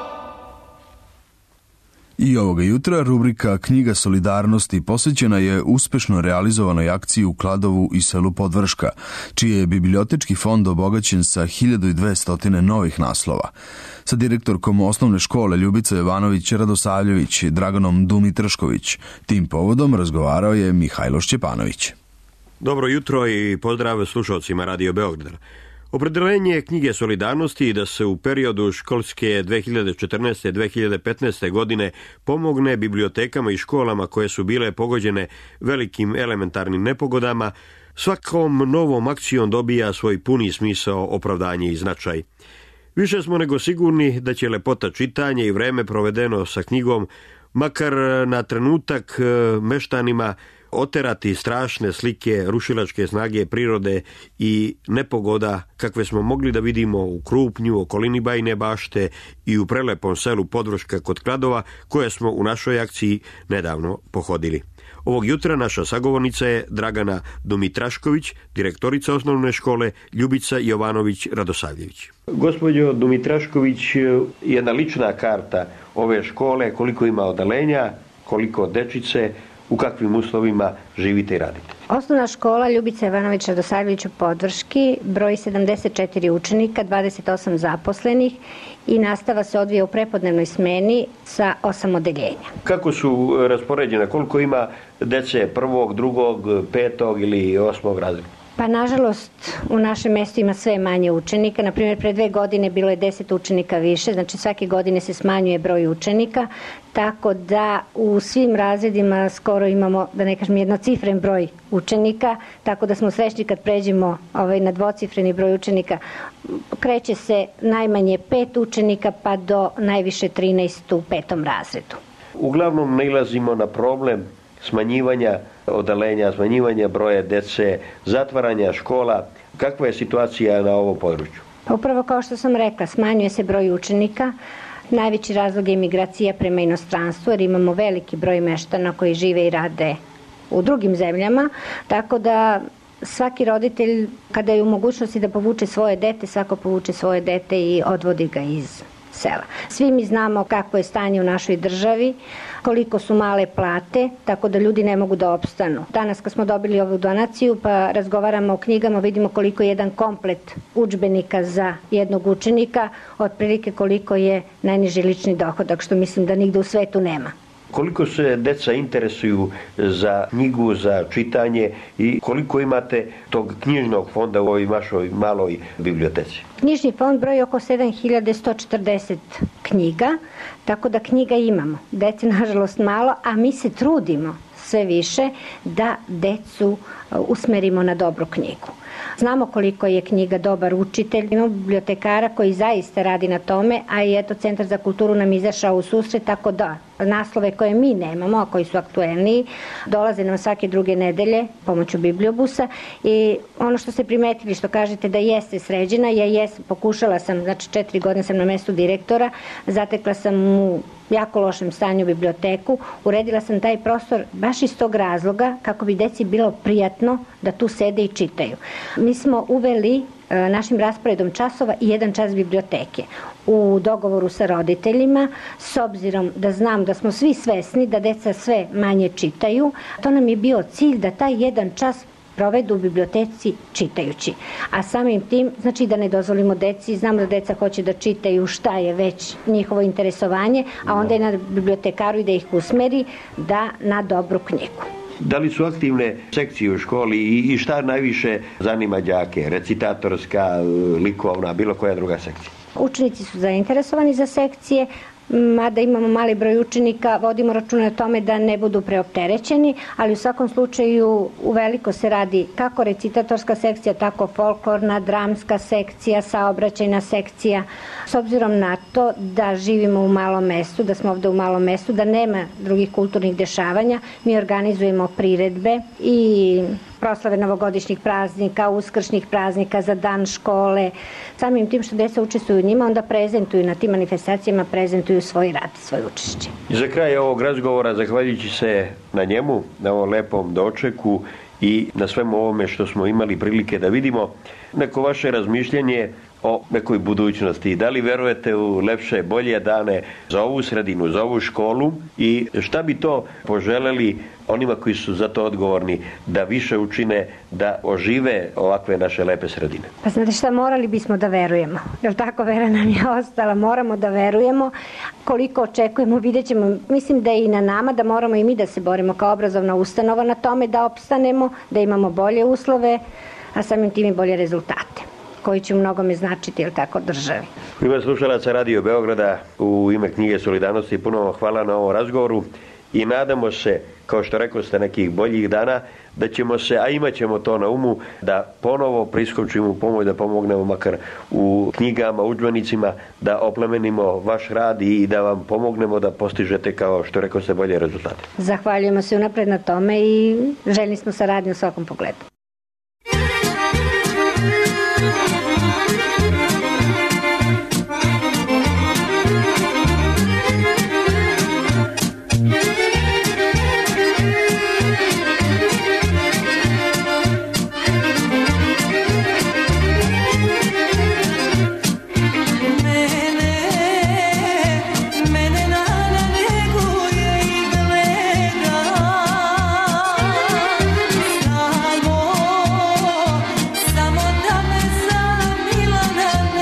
I ovoga jutra rubrika Knjiga solidarnosti posvećena je uspešno realizovanoj akciji u Kladovu i selu Podvrška, čiji je bibliotečki fond obogaćen sa hiljadu dvesta novih naslova. Sa direktorkom osnovne škole Ljubica Jovanović Radosavljević i Draganom Dumitrašković tim povodom razgovarao je Mihajlo Šćepanović. Dobro jutro i pozdrav slušalcima Radio Beograda. Opredelenje knjige solidarnosti je da se u periodu školske dve hiljade četrnaeste do dve hiljade petnaeste. godine pomogne bibliotekama i školama koje su bile pogođene velikim elementarnim nepogodama, svakom novom akcijom dobija svoj puni smisao, opravdanje i značaj. Više smo nego sigurni da će lepota čitanja i vreme provedeno sa knjigom, makar na trenutak meštanima, oterati strašne slike rušilačke snage prirode i nepogoda kakve smo mogli da vidimo u Krupnju, okolini Bajine Bašte i u prelepom selu Podvrška kod Kladova, koje smo u našoj akciji nedavno pohodili. Ovog jutra naša sagovornica je Dragana Dumitrašković, direktorica osnovne škole Ljubica Jovanović Radosavljević. Gospođo Dumitrašković, jedna lična karta ove škole, koliko ima odalenja, koliko dečice, u kakvim uslovima živite i radite? Osnovna škola Ljubica Jovanović Radosavljević u Podvrški broji sedamdeset četiri učenika, dvadeset osam zaposlenih i nastava se odvija u prepodnevnoj smeni sa osam odeljenja. Kako su raspoređene? Koliko ima dece prvog, drugog, petog ili osmog razreda? Pa nažalost u našem mjestu ima sve manje učenika. Naprimjer, pre dve godine bilo je deset učenika više, znači svake godine se smanjuje broj učenika, tako da u svim razredima skoro imamo, da ne kažem, jednocifren broj učenika, tako da smo srećni kad pređemo ovaj, na dvocifreni broj učenika. Kreće se najmanje pet učenika pa do najviše trinaest u petom razredu. Uglavnom nailazimo na problem smanjivanja odalenja, smanjivanja broja dece, zatvaranja škola. Kakva je situacija na ovom području? Upravo kao što sam rekla, smanjuje se broj učenika. Najveći razlog je migracija prema inostranstvu, jer imamo veliki broj meštana koji žive i rade u drugim zemljama, tako da svaki roditelj, kada je u mogućnosti da povuče svoje dete, svako povuče svoje dete i odvodi ga iz sela. Svi mi znamo kako je stanje u našoj državi, koliko su male plate, tako da ljudi ne mogu da opstanu. Danas kad smo dobili ovu donaciju pa razgovaramo o knjigama, vidimo koliko je jedan komplet udžbenika za jednog učenika, otprilike koliko je najniži lični dohodak, što mislim da nigde u svetu nema. Koliko se deca interesuju za knjigu, za čitanje i koliko imate tog knjižnog fonda u ovoj vašoj maloj biblioteci? Knjižni fond broji oko sedam hiljada sto četrdeset knjiga, tako da knjiga imamo. Dece nažalost malo, a mi se trudimo sve više da decu usmerimo na dobru knjigu. Znamo koliko je knjiga dobar učitelj, imamo bibliotekara koji zaista radi na tome, a i eto Centar za kulturu nam izašao u susret, tako da naslove koje mi nemamo, a koji su aktuelniji, dolaze nam svake druge nedelje pomoću bibliobusa i ono što ste primetili, što kažete da jeste sređena, ja jesam, pokušala sam, znači četiri godine sam na mestu direktora, zatekla sam u jako lošem stanju biblioteku, uredila sam taj prostor baš iz tog razloga kako bi deci bilo prijatno da tu sede i čitaju. Mi smo uveli e, našim rasporedom časova i jedan čas biblioteke u dogovoru sa roditeljima, s obzirom da znam da smo svi svesni da deca sve manje čitaju. To nam je bio cilj da taj jedan čas provedu u biblioteci čitajući. A samim tim, znači da ne dozvolimo deci, znamo da deca hoće da čitaju šta je već njihovo interesovanje, a onda je na bibliotekaru i da ih usmeri da na dobru knjigu. Da li su aktivne sekcije u školi i šta najviše zanima đake? Recitatorska, likovna, bilo koja druga sekcija? Učenici su zainteresovani za sekcije, mada imamo mali broj učenika, vodimo računa o tome da ne budu preopterećeni, ali u svakom slučaju uveliko se radi kako recitatorska sekcija, tako folklorna, dramska sekcija, saobraćajna sekcija. S obzirom na to da živimo u malom mestu, da smo ovde u malom mestu, da nema drugih kulturnih dešavanja, mi organizujemo priredbe i proslave novogodišnjih praznika, uskršnjih praznika, za dan škole. Samim tim što deca učestvuju u njima, onda prezentuju na tim manifestacijama, prezentuju svoj rad, svoje učešće. I za kraj ovog razgovora, zahvaljujući se na njemu, na ovom lepom dočeku i na svemu ovome što smo imali prilike da vidimo, neko vaše razmišljanje o nekoj budućnosti. Da li verujete u lepše, bolje dane za ovu sredinu, za ovu školu i šta bi to poželeli onima koji su za to odgovorni da više učine, da ožive ovakve naše lepe sredine? Pa znate šta, morali bismo da verujemo. Jer tako vera nam je ostala. Moramo da verujemo. Koliko očekujemo, vidjet ćemo. Mislim da je i na nama da moramo i mi da se borimo kao obrazovna ustanova na tome da opstanemo, da imamo bolje uslove, a samim tim i bolje rezultate, koji će u mnogome značiti, jel tako, državi. U ime slušalaca Radio Beograda, u ime knjige Solidarnosti, puno vam hvala na ovom razgovoru i nadamo se, kao što rekao ste, nekih boljih dana, da ćemo se, a imat ćemo to na umu, da ponovo priskočimo u pomoć, da pomognemo makar u knjigama, udžbenicima, da oplemenimo vaš rad i da vam pomognemo da postižete, kao što rekao ste, bolje rezultate. Zahvaljujemo se unapred na tome i željni smo saradnju u svakom pogledu. Samo da me za Milana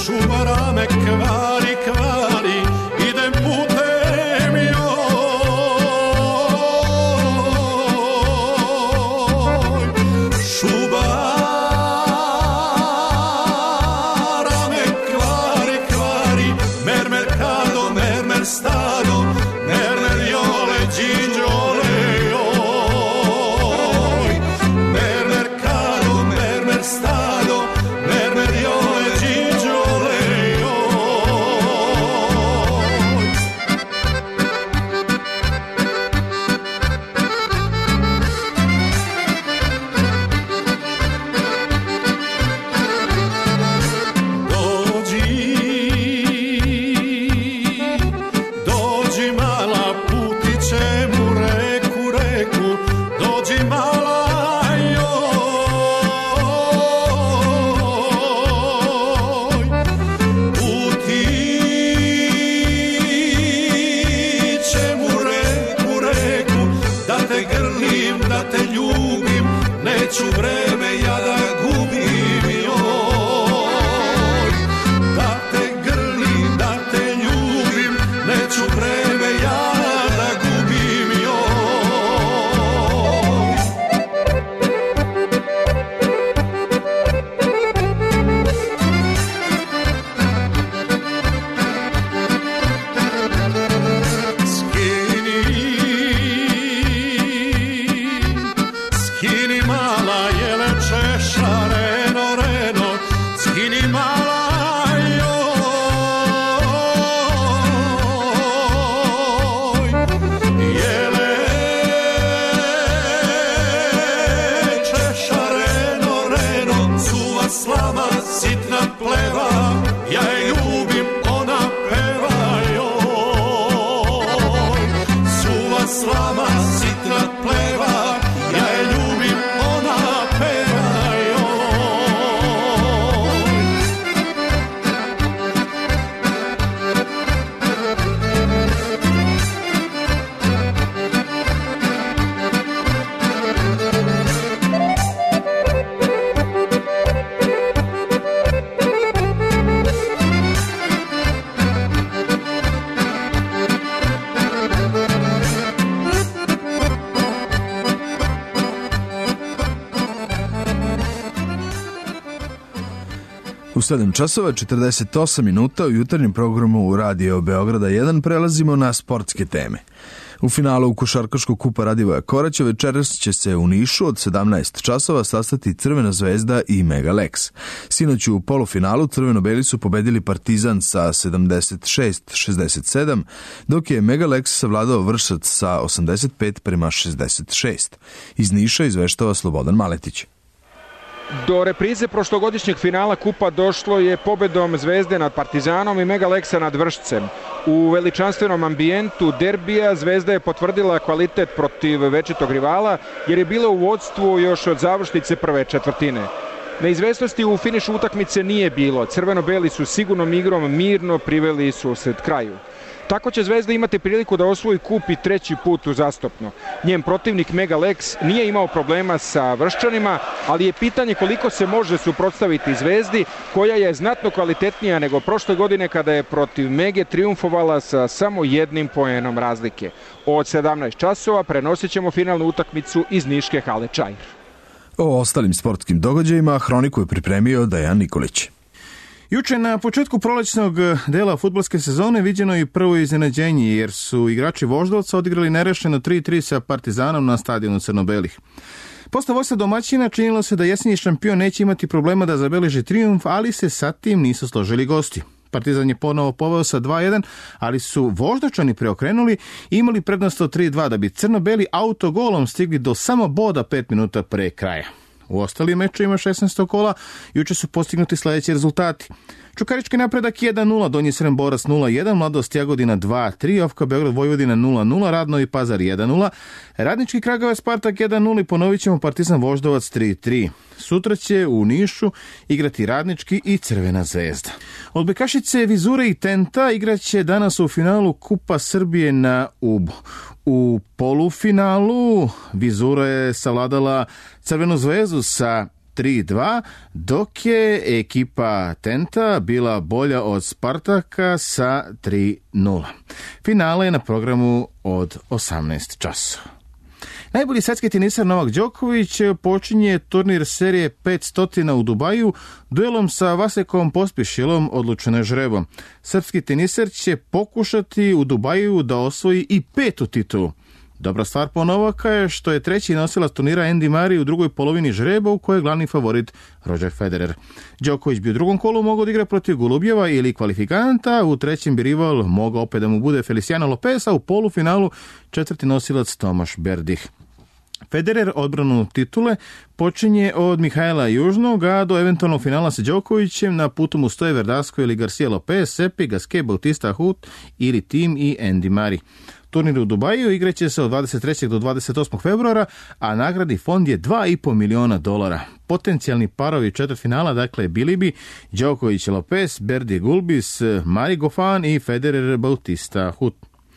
šubara me kvari, kvari, idem putem joj. Šubara me kvari, kvari, mer mercado, mer mer stado, mer mer jole, džinđole joj. Mer mercado, mer mer stado, mer mer jole, džinđole joj. Dođi, dođi mala, putit ćemo reku, reku, dođi mala joj. Putit ćemo reku, reku, da te grlim, da te ljubim, neću vreme ja da gubim joj. Da te grlim, da te ljubim, neću vreme ja da gubim joj. Skini, skini mala jele češa, reno, reno, skini mala joj. Jele češa, reno, reno, suva slama, sitna pleva, ja je ljubim, ona peva joj. Suva slama, sitna pleva, ja je ljubim, ona peva joj. U sedam časova četrdeset osam minuta u jutarnjem programu Radio Beograda jedan prelazimo na sportske teme. U finalu košarkaškog kupa Radivoja Koraća večeras će se u Nišu od sedamnaest časova sastati Crvena zvezda i Megalex. Sinoć u polufinalu crveno-beli su pobedili Partizan sa sedamdeset šest šezdeset sedam, dok je Megalex savladao Vršac sa osamdeset pet prema šezdeset šest. Iz Niša izveštava Slobodan Maletić. Do reprize prošlogodišnjeg finala kupa došlo je pobedom Zvezde nad Partizanom i Megaleksa nad Vršcem. U veličanstvenom ambijentu derbija Zvezda je potvrdila kvalitet protiv večitog rivala jer je bila u vodstvu još od završnice prve četvrtine. Neizvesnosti u finišu utakmice nije bilo. Crveno-beli su sigurnom igrom mirno priveli susret kraju. Tako će Zvezda imati priliku da osvoji kup i treći put uzastopno. Njen protivnik Megalex nije imao problema sa Vrščanima, ali je pitanje koliko se može suprotstaviti Zvezdi, koja je znatno kvalitetnija nego prošle godine kada je protiv Mege triumfovala sa samo jednim poenom razlike. Od sedamnaest časova prenosit ćemo finalnu utakmicu iz Niške hale Čair. O ostalim sportskim događajima hroniku je pripremio Dejan Nikolić. Juče na početku prolećnog dela fudbalske sezone viđeno je prvo iznenađenje jer su igrači Voždovca odigrali nerešeno tri tri sa Partizanom na stadionu Crno-belih. Posle vojstva domaćina činilo se da jesenji šampion neće imati problema da zabeleži trijumf, ali se sa tim nisu složili gosti. Partizan je ponovo poveo sa dva jedan, ali su Voždovčani preokrenuli i imali prednost od tri dva da bi Crno-beli autogolom stigli do samo boda pet minuta pre kraja. U ostalim mečevima šesnaestog kola juče su postignuti sledeći rezultati. Čukarički napredak jedan nula, Donji Srem Borac nula jedan, Mladost Jagodina dva tri, Ofka Beograd Vojvodina nula nula, Radnovi Pazar jedan nula, Radnički Kragujevac Spartak jedan nula i ponovit ćemo Partizan Voždovac tri tri. Sutra će u Nišu igrati Radnički i Crvena zvezda. Odbojkašice Vizure i Tenta igraće danas u finalu Kupa Srbije na Ubu. U polufinalu Vizura je savladala Crvenu zvezdu sa tri dva, dok je ekipa Tenta bila bolja od Spartaka sa tri nula. Finale je na programu od osamnaest časova. Najbolji svetski tenisar Novak Đoković počinje turnir serije petsto u Dubaju duelom sa Vasekom Pospišilom odlučeno žrebom. Srpski tenisar će pokušati u Dubaju da osvoji i petu titulu. Dobra stvar po Novaka je što je treći nosilac turnira Andy Murray u drugoj polovini žreba u kojoj je glavni favorit Roger Federer. Đoković bi u drugom kolu mogao da igra protiv Golubjeva ili kvalifikanta, u trećem bi rival mogao opet da mu bude Feliciano Lopez, a u polufinalu četvrti nosilac Tomaš Berdih. Federer odbranu titule počinje od Mihajla Južnog, a do eventualnog finala sa Đokovićem na putu mu stoje Verdasco ili Garcia Lopez, Sepi, Gasquet, Bautista Agut ili Tim i Andy Murray. Turnir u Dubaju igraće se od dvadeset trećeg do dvadeset osmog februara, a nagradni fond je dva i po miliona dolara. Potencijalni parovi četvrtfinala, dakle, bili bi Đoković Lopez, Berdi Gulbis, Mari Gofan i Federer Bautista Agut.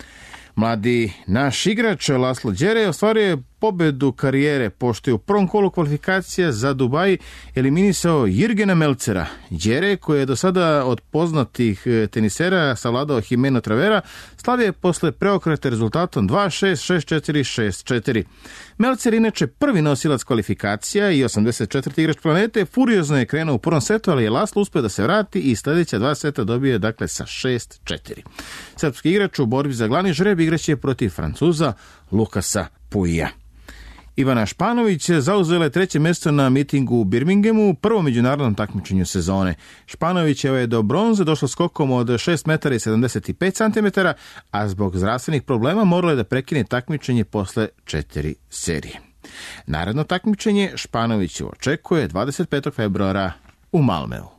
Mladi naš igrač Laslo Đere ostvaruje pobedu karijere, pošto je u prvom kolu kvalifikacija za Dubaj eliminisao Jirgena Melcera. Đere, koji je do sada od poznatih tenisera savladao Jimeno Travera, slavio je posle preokreta rezultatom dva šest, šest četiri, šest četiri. Melcer inače prvi nosilac kvalifikacija i osamdeset četvrti igrač planete, furiozno je krenuo u prvom setu, ali je Laslo uspio da se vrati i sljedeća dva seta dobije dakle sa šest četiri. Srpski igrač u borbi za glavni žreb igraće protiv Francuza Lukasa Puija. Ivana Španović zauzela je treće mjesto na mitingu u Birminghamu, prvom međunarodnom takmičenju sezone. Španovićeva je do bronze došla skokom od šest metara i sedamdeset pet centimetara, a zbog zdravstvenih problema morala je da prekine takmičenje posle četiri serije. Naredno takmičenje Španović očekuje dvadeset petog februara u Malmeu.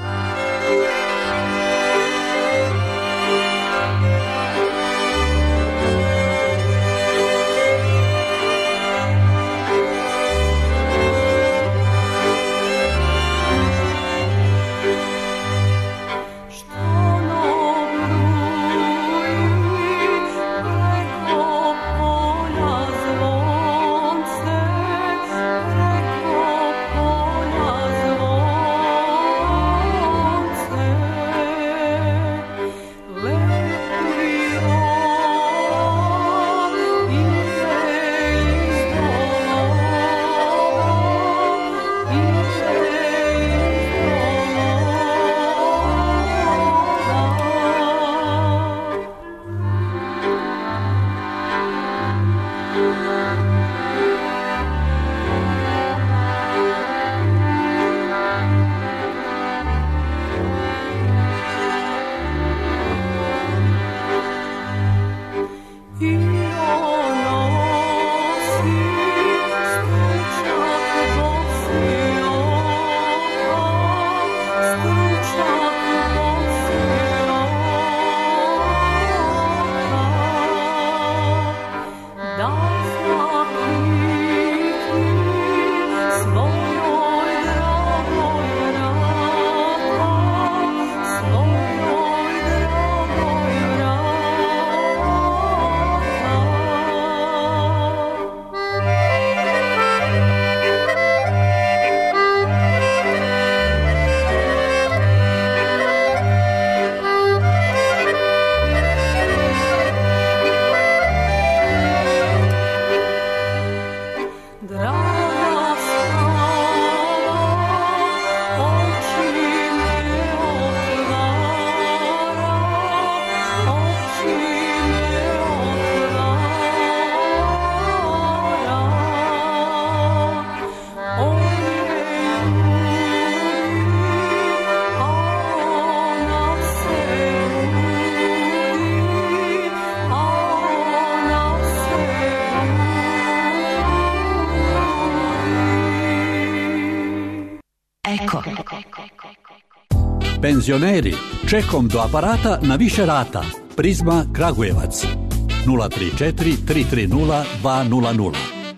Penzioneri, čekom do aparata na više rata. Prizma Kragujevac. nula tri četiri, tri tri nula, dva nula nula.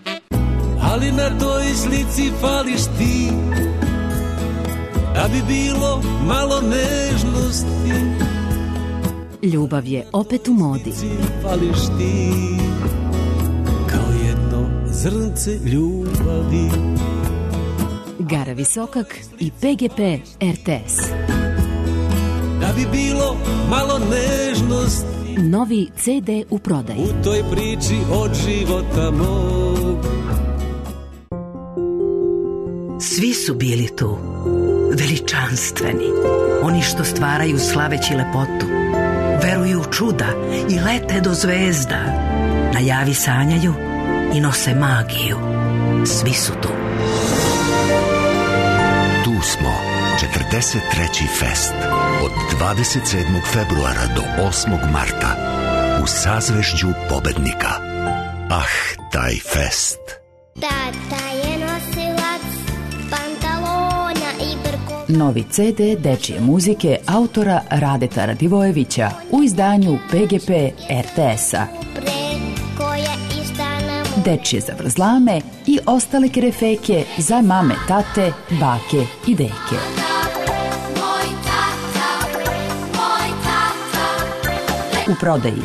Ali na toj slici fališ ti, da bi bilo malo nežnosti. Ljubav je opet u modi. Fališ ti, kao jedno zrnce ljubavi. Gara Visokak i P G P R T S. Da bi bilo malo nežnosti Novi C D u prodaji. u toj priči od života mog. Svi su bili tu, veličanstveni, oni što stvaraju slaveći lepotu, veruju u čuda i lete do zvezda, na javi sanjaju i nose magiju. Svi su tu. Tu smo, četrdeset treći fest, od dvadeset sedmog februara do osmog marta, u sazvežđu pobednika. Ah, taj fest! Tata je nosilac pantalona i brko... Novi C D dečije muzike autora Radeta Radivojevića u izdanju P G P R T S-a. Dečije zavrzlame i ostale kerefeke za mame, tate, bake i deke. U prodaji.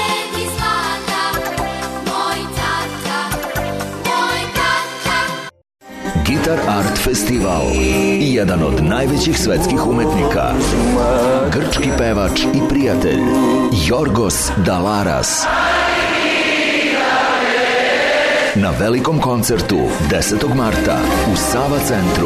Gitar Art Festival, jedan od najvećih svetskih umetnika, grčki pevač i prijatelj Jorgos Dalaras. Na velikom koncertu desetog marta u Sava centru.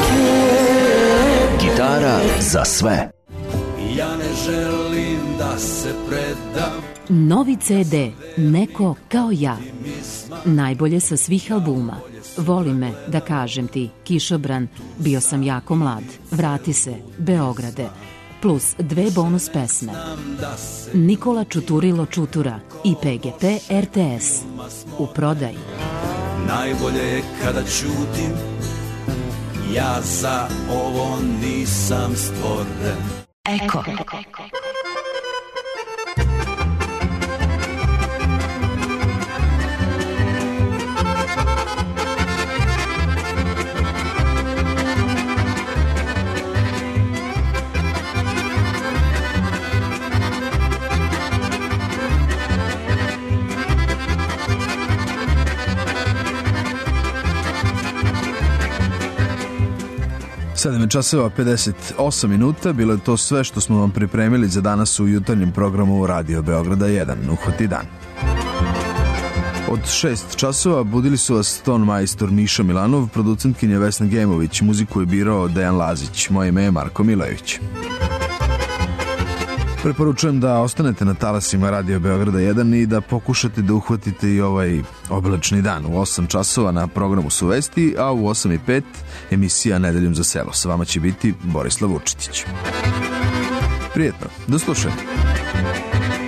Gitara za sve. Ja ne želim da se predam. Novi C D Neko kao ja. Najbolje sa svih albuma. Voli me, da kažem ti, Kišobran, Bio sam jako mlad, Vrati se, Beograde, plus dve bonus pesme. Nikola Čuturilo Čutura i P G P R T S. U prodaji. Najbolje je kada ćutim, ja za ovo nisam stvoren. Eko. sedam časova pedeset osam minuta, bilo je to sve što smo vam pripremili za danas u jutarnjem programu Radio Beograda jedan. Uhvati dan. Od šest časova budili su vas ton majstor Miša Milanov, producentkinja Vesna Gemović, muziku je birao Dejan Lazić, moje ime je Marko Milojević. Preporučujem da ostanete na talasima Radio Beograda jedan i da pokušate da uhvatite i ovaj oblačni dan. U osam časova na programu su vesti, a u osam i pet emisija Nedeljom za selo. S vama će biti Borislav Vučetić. Prijetno, do slušanja.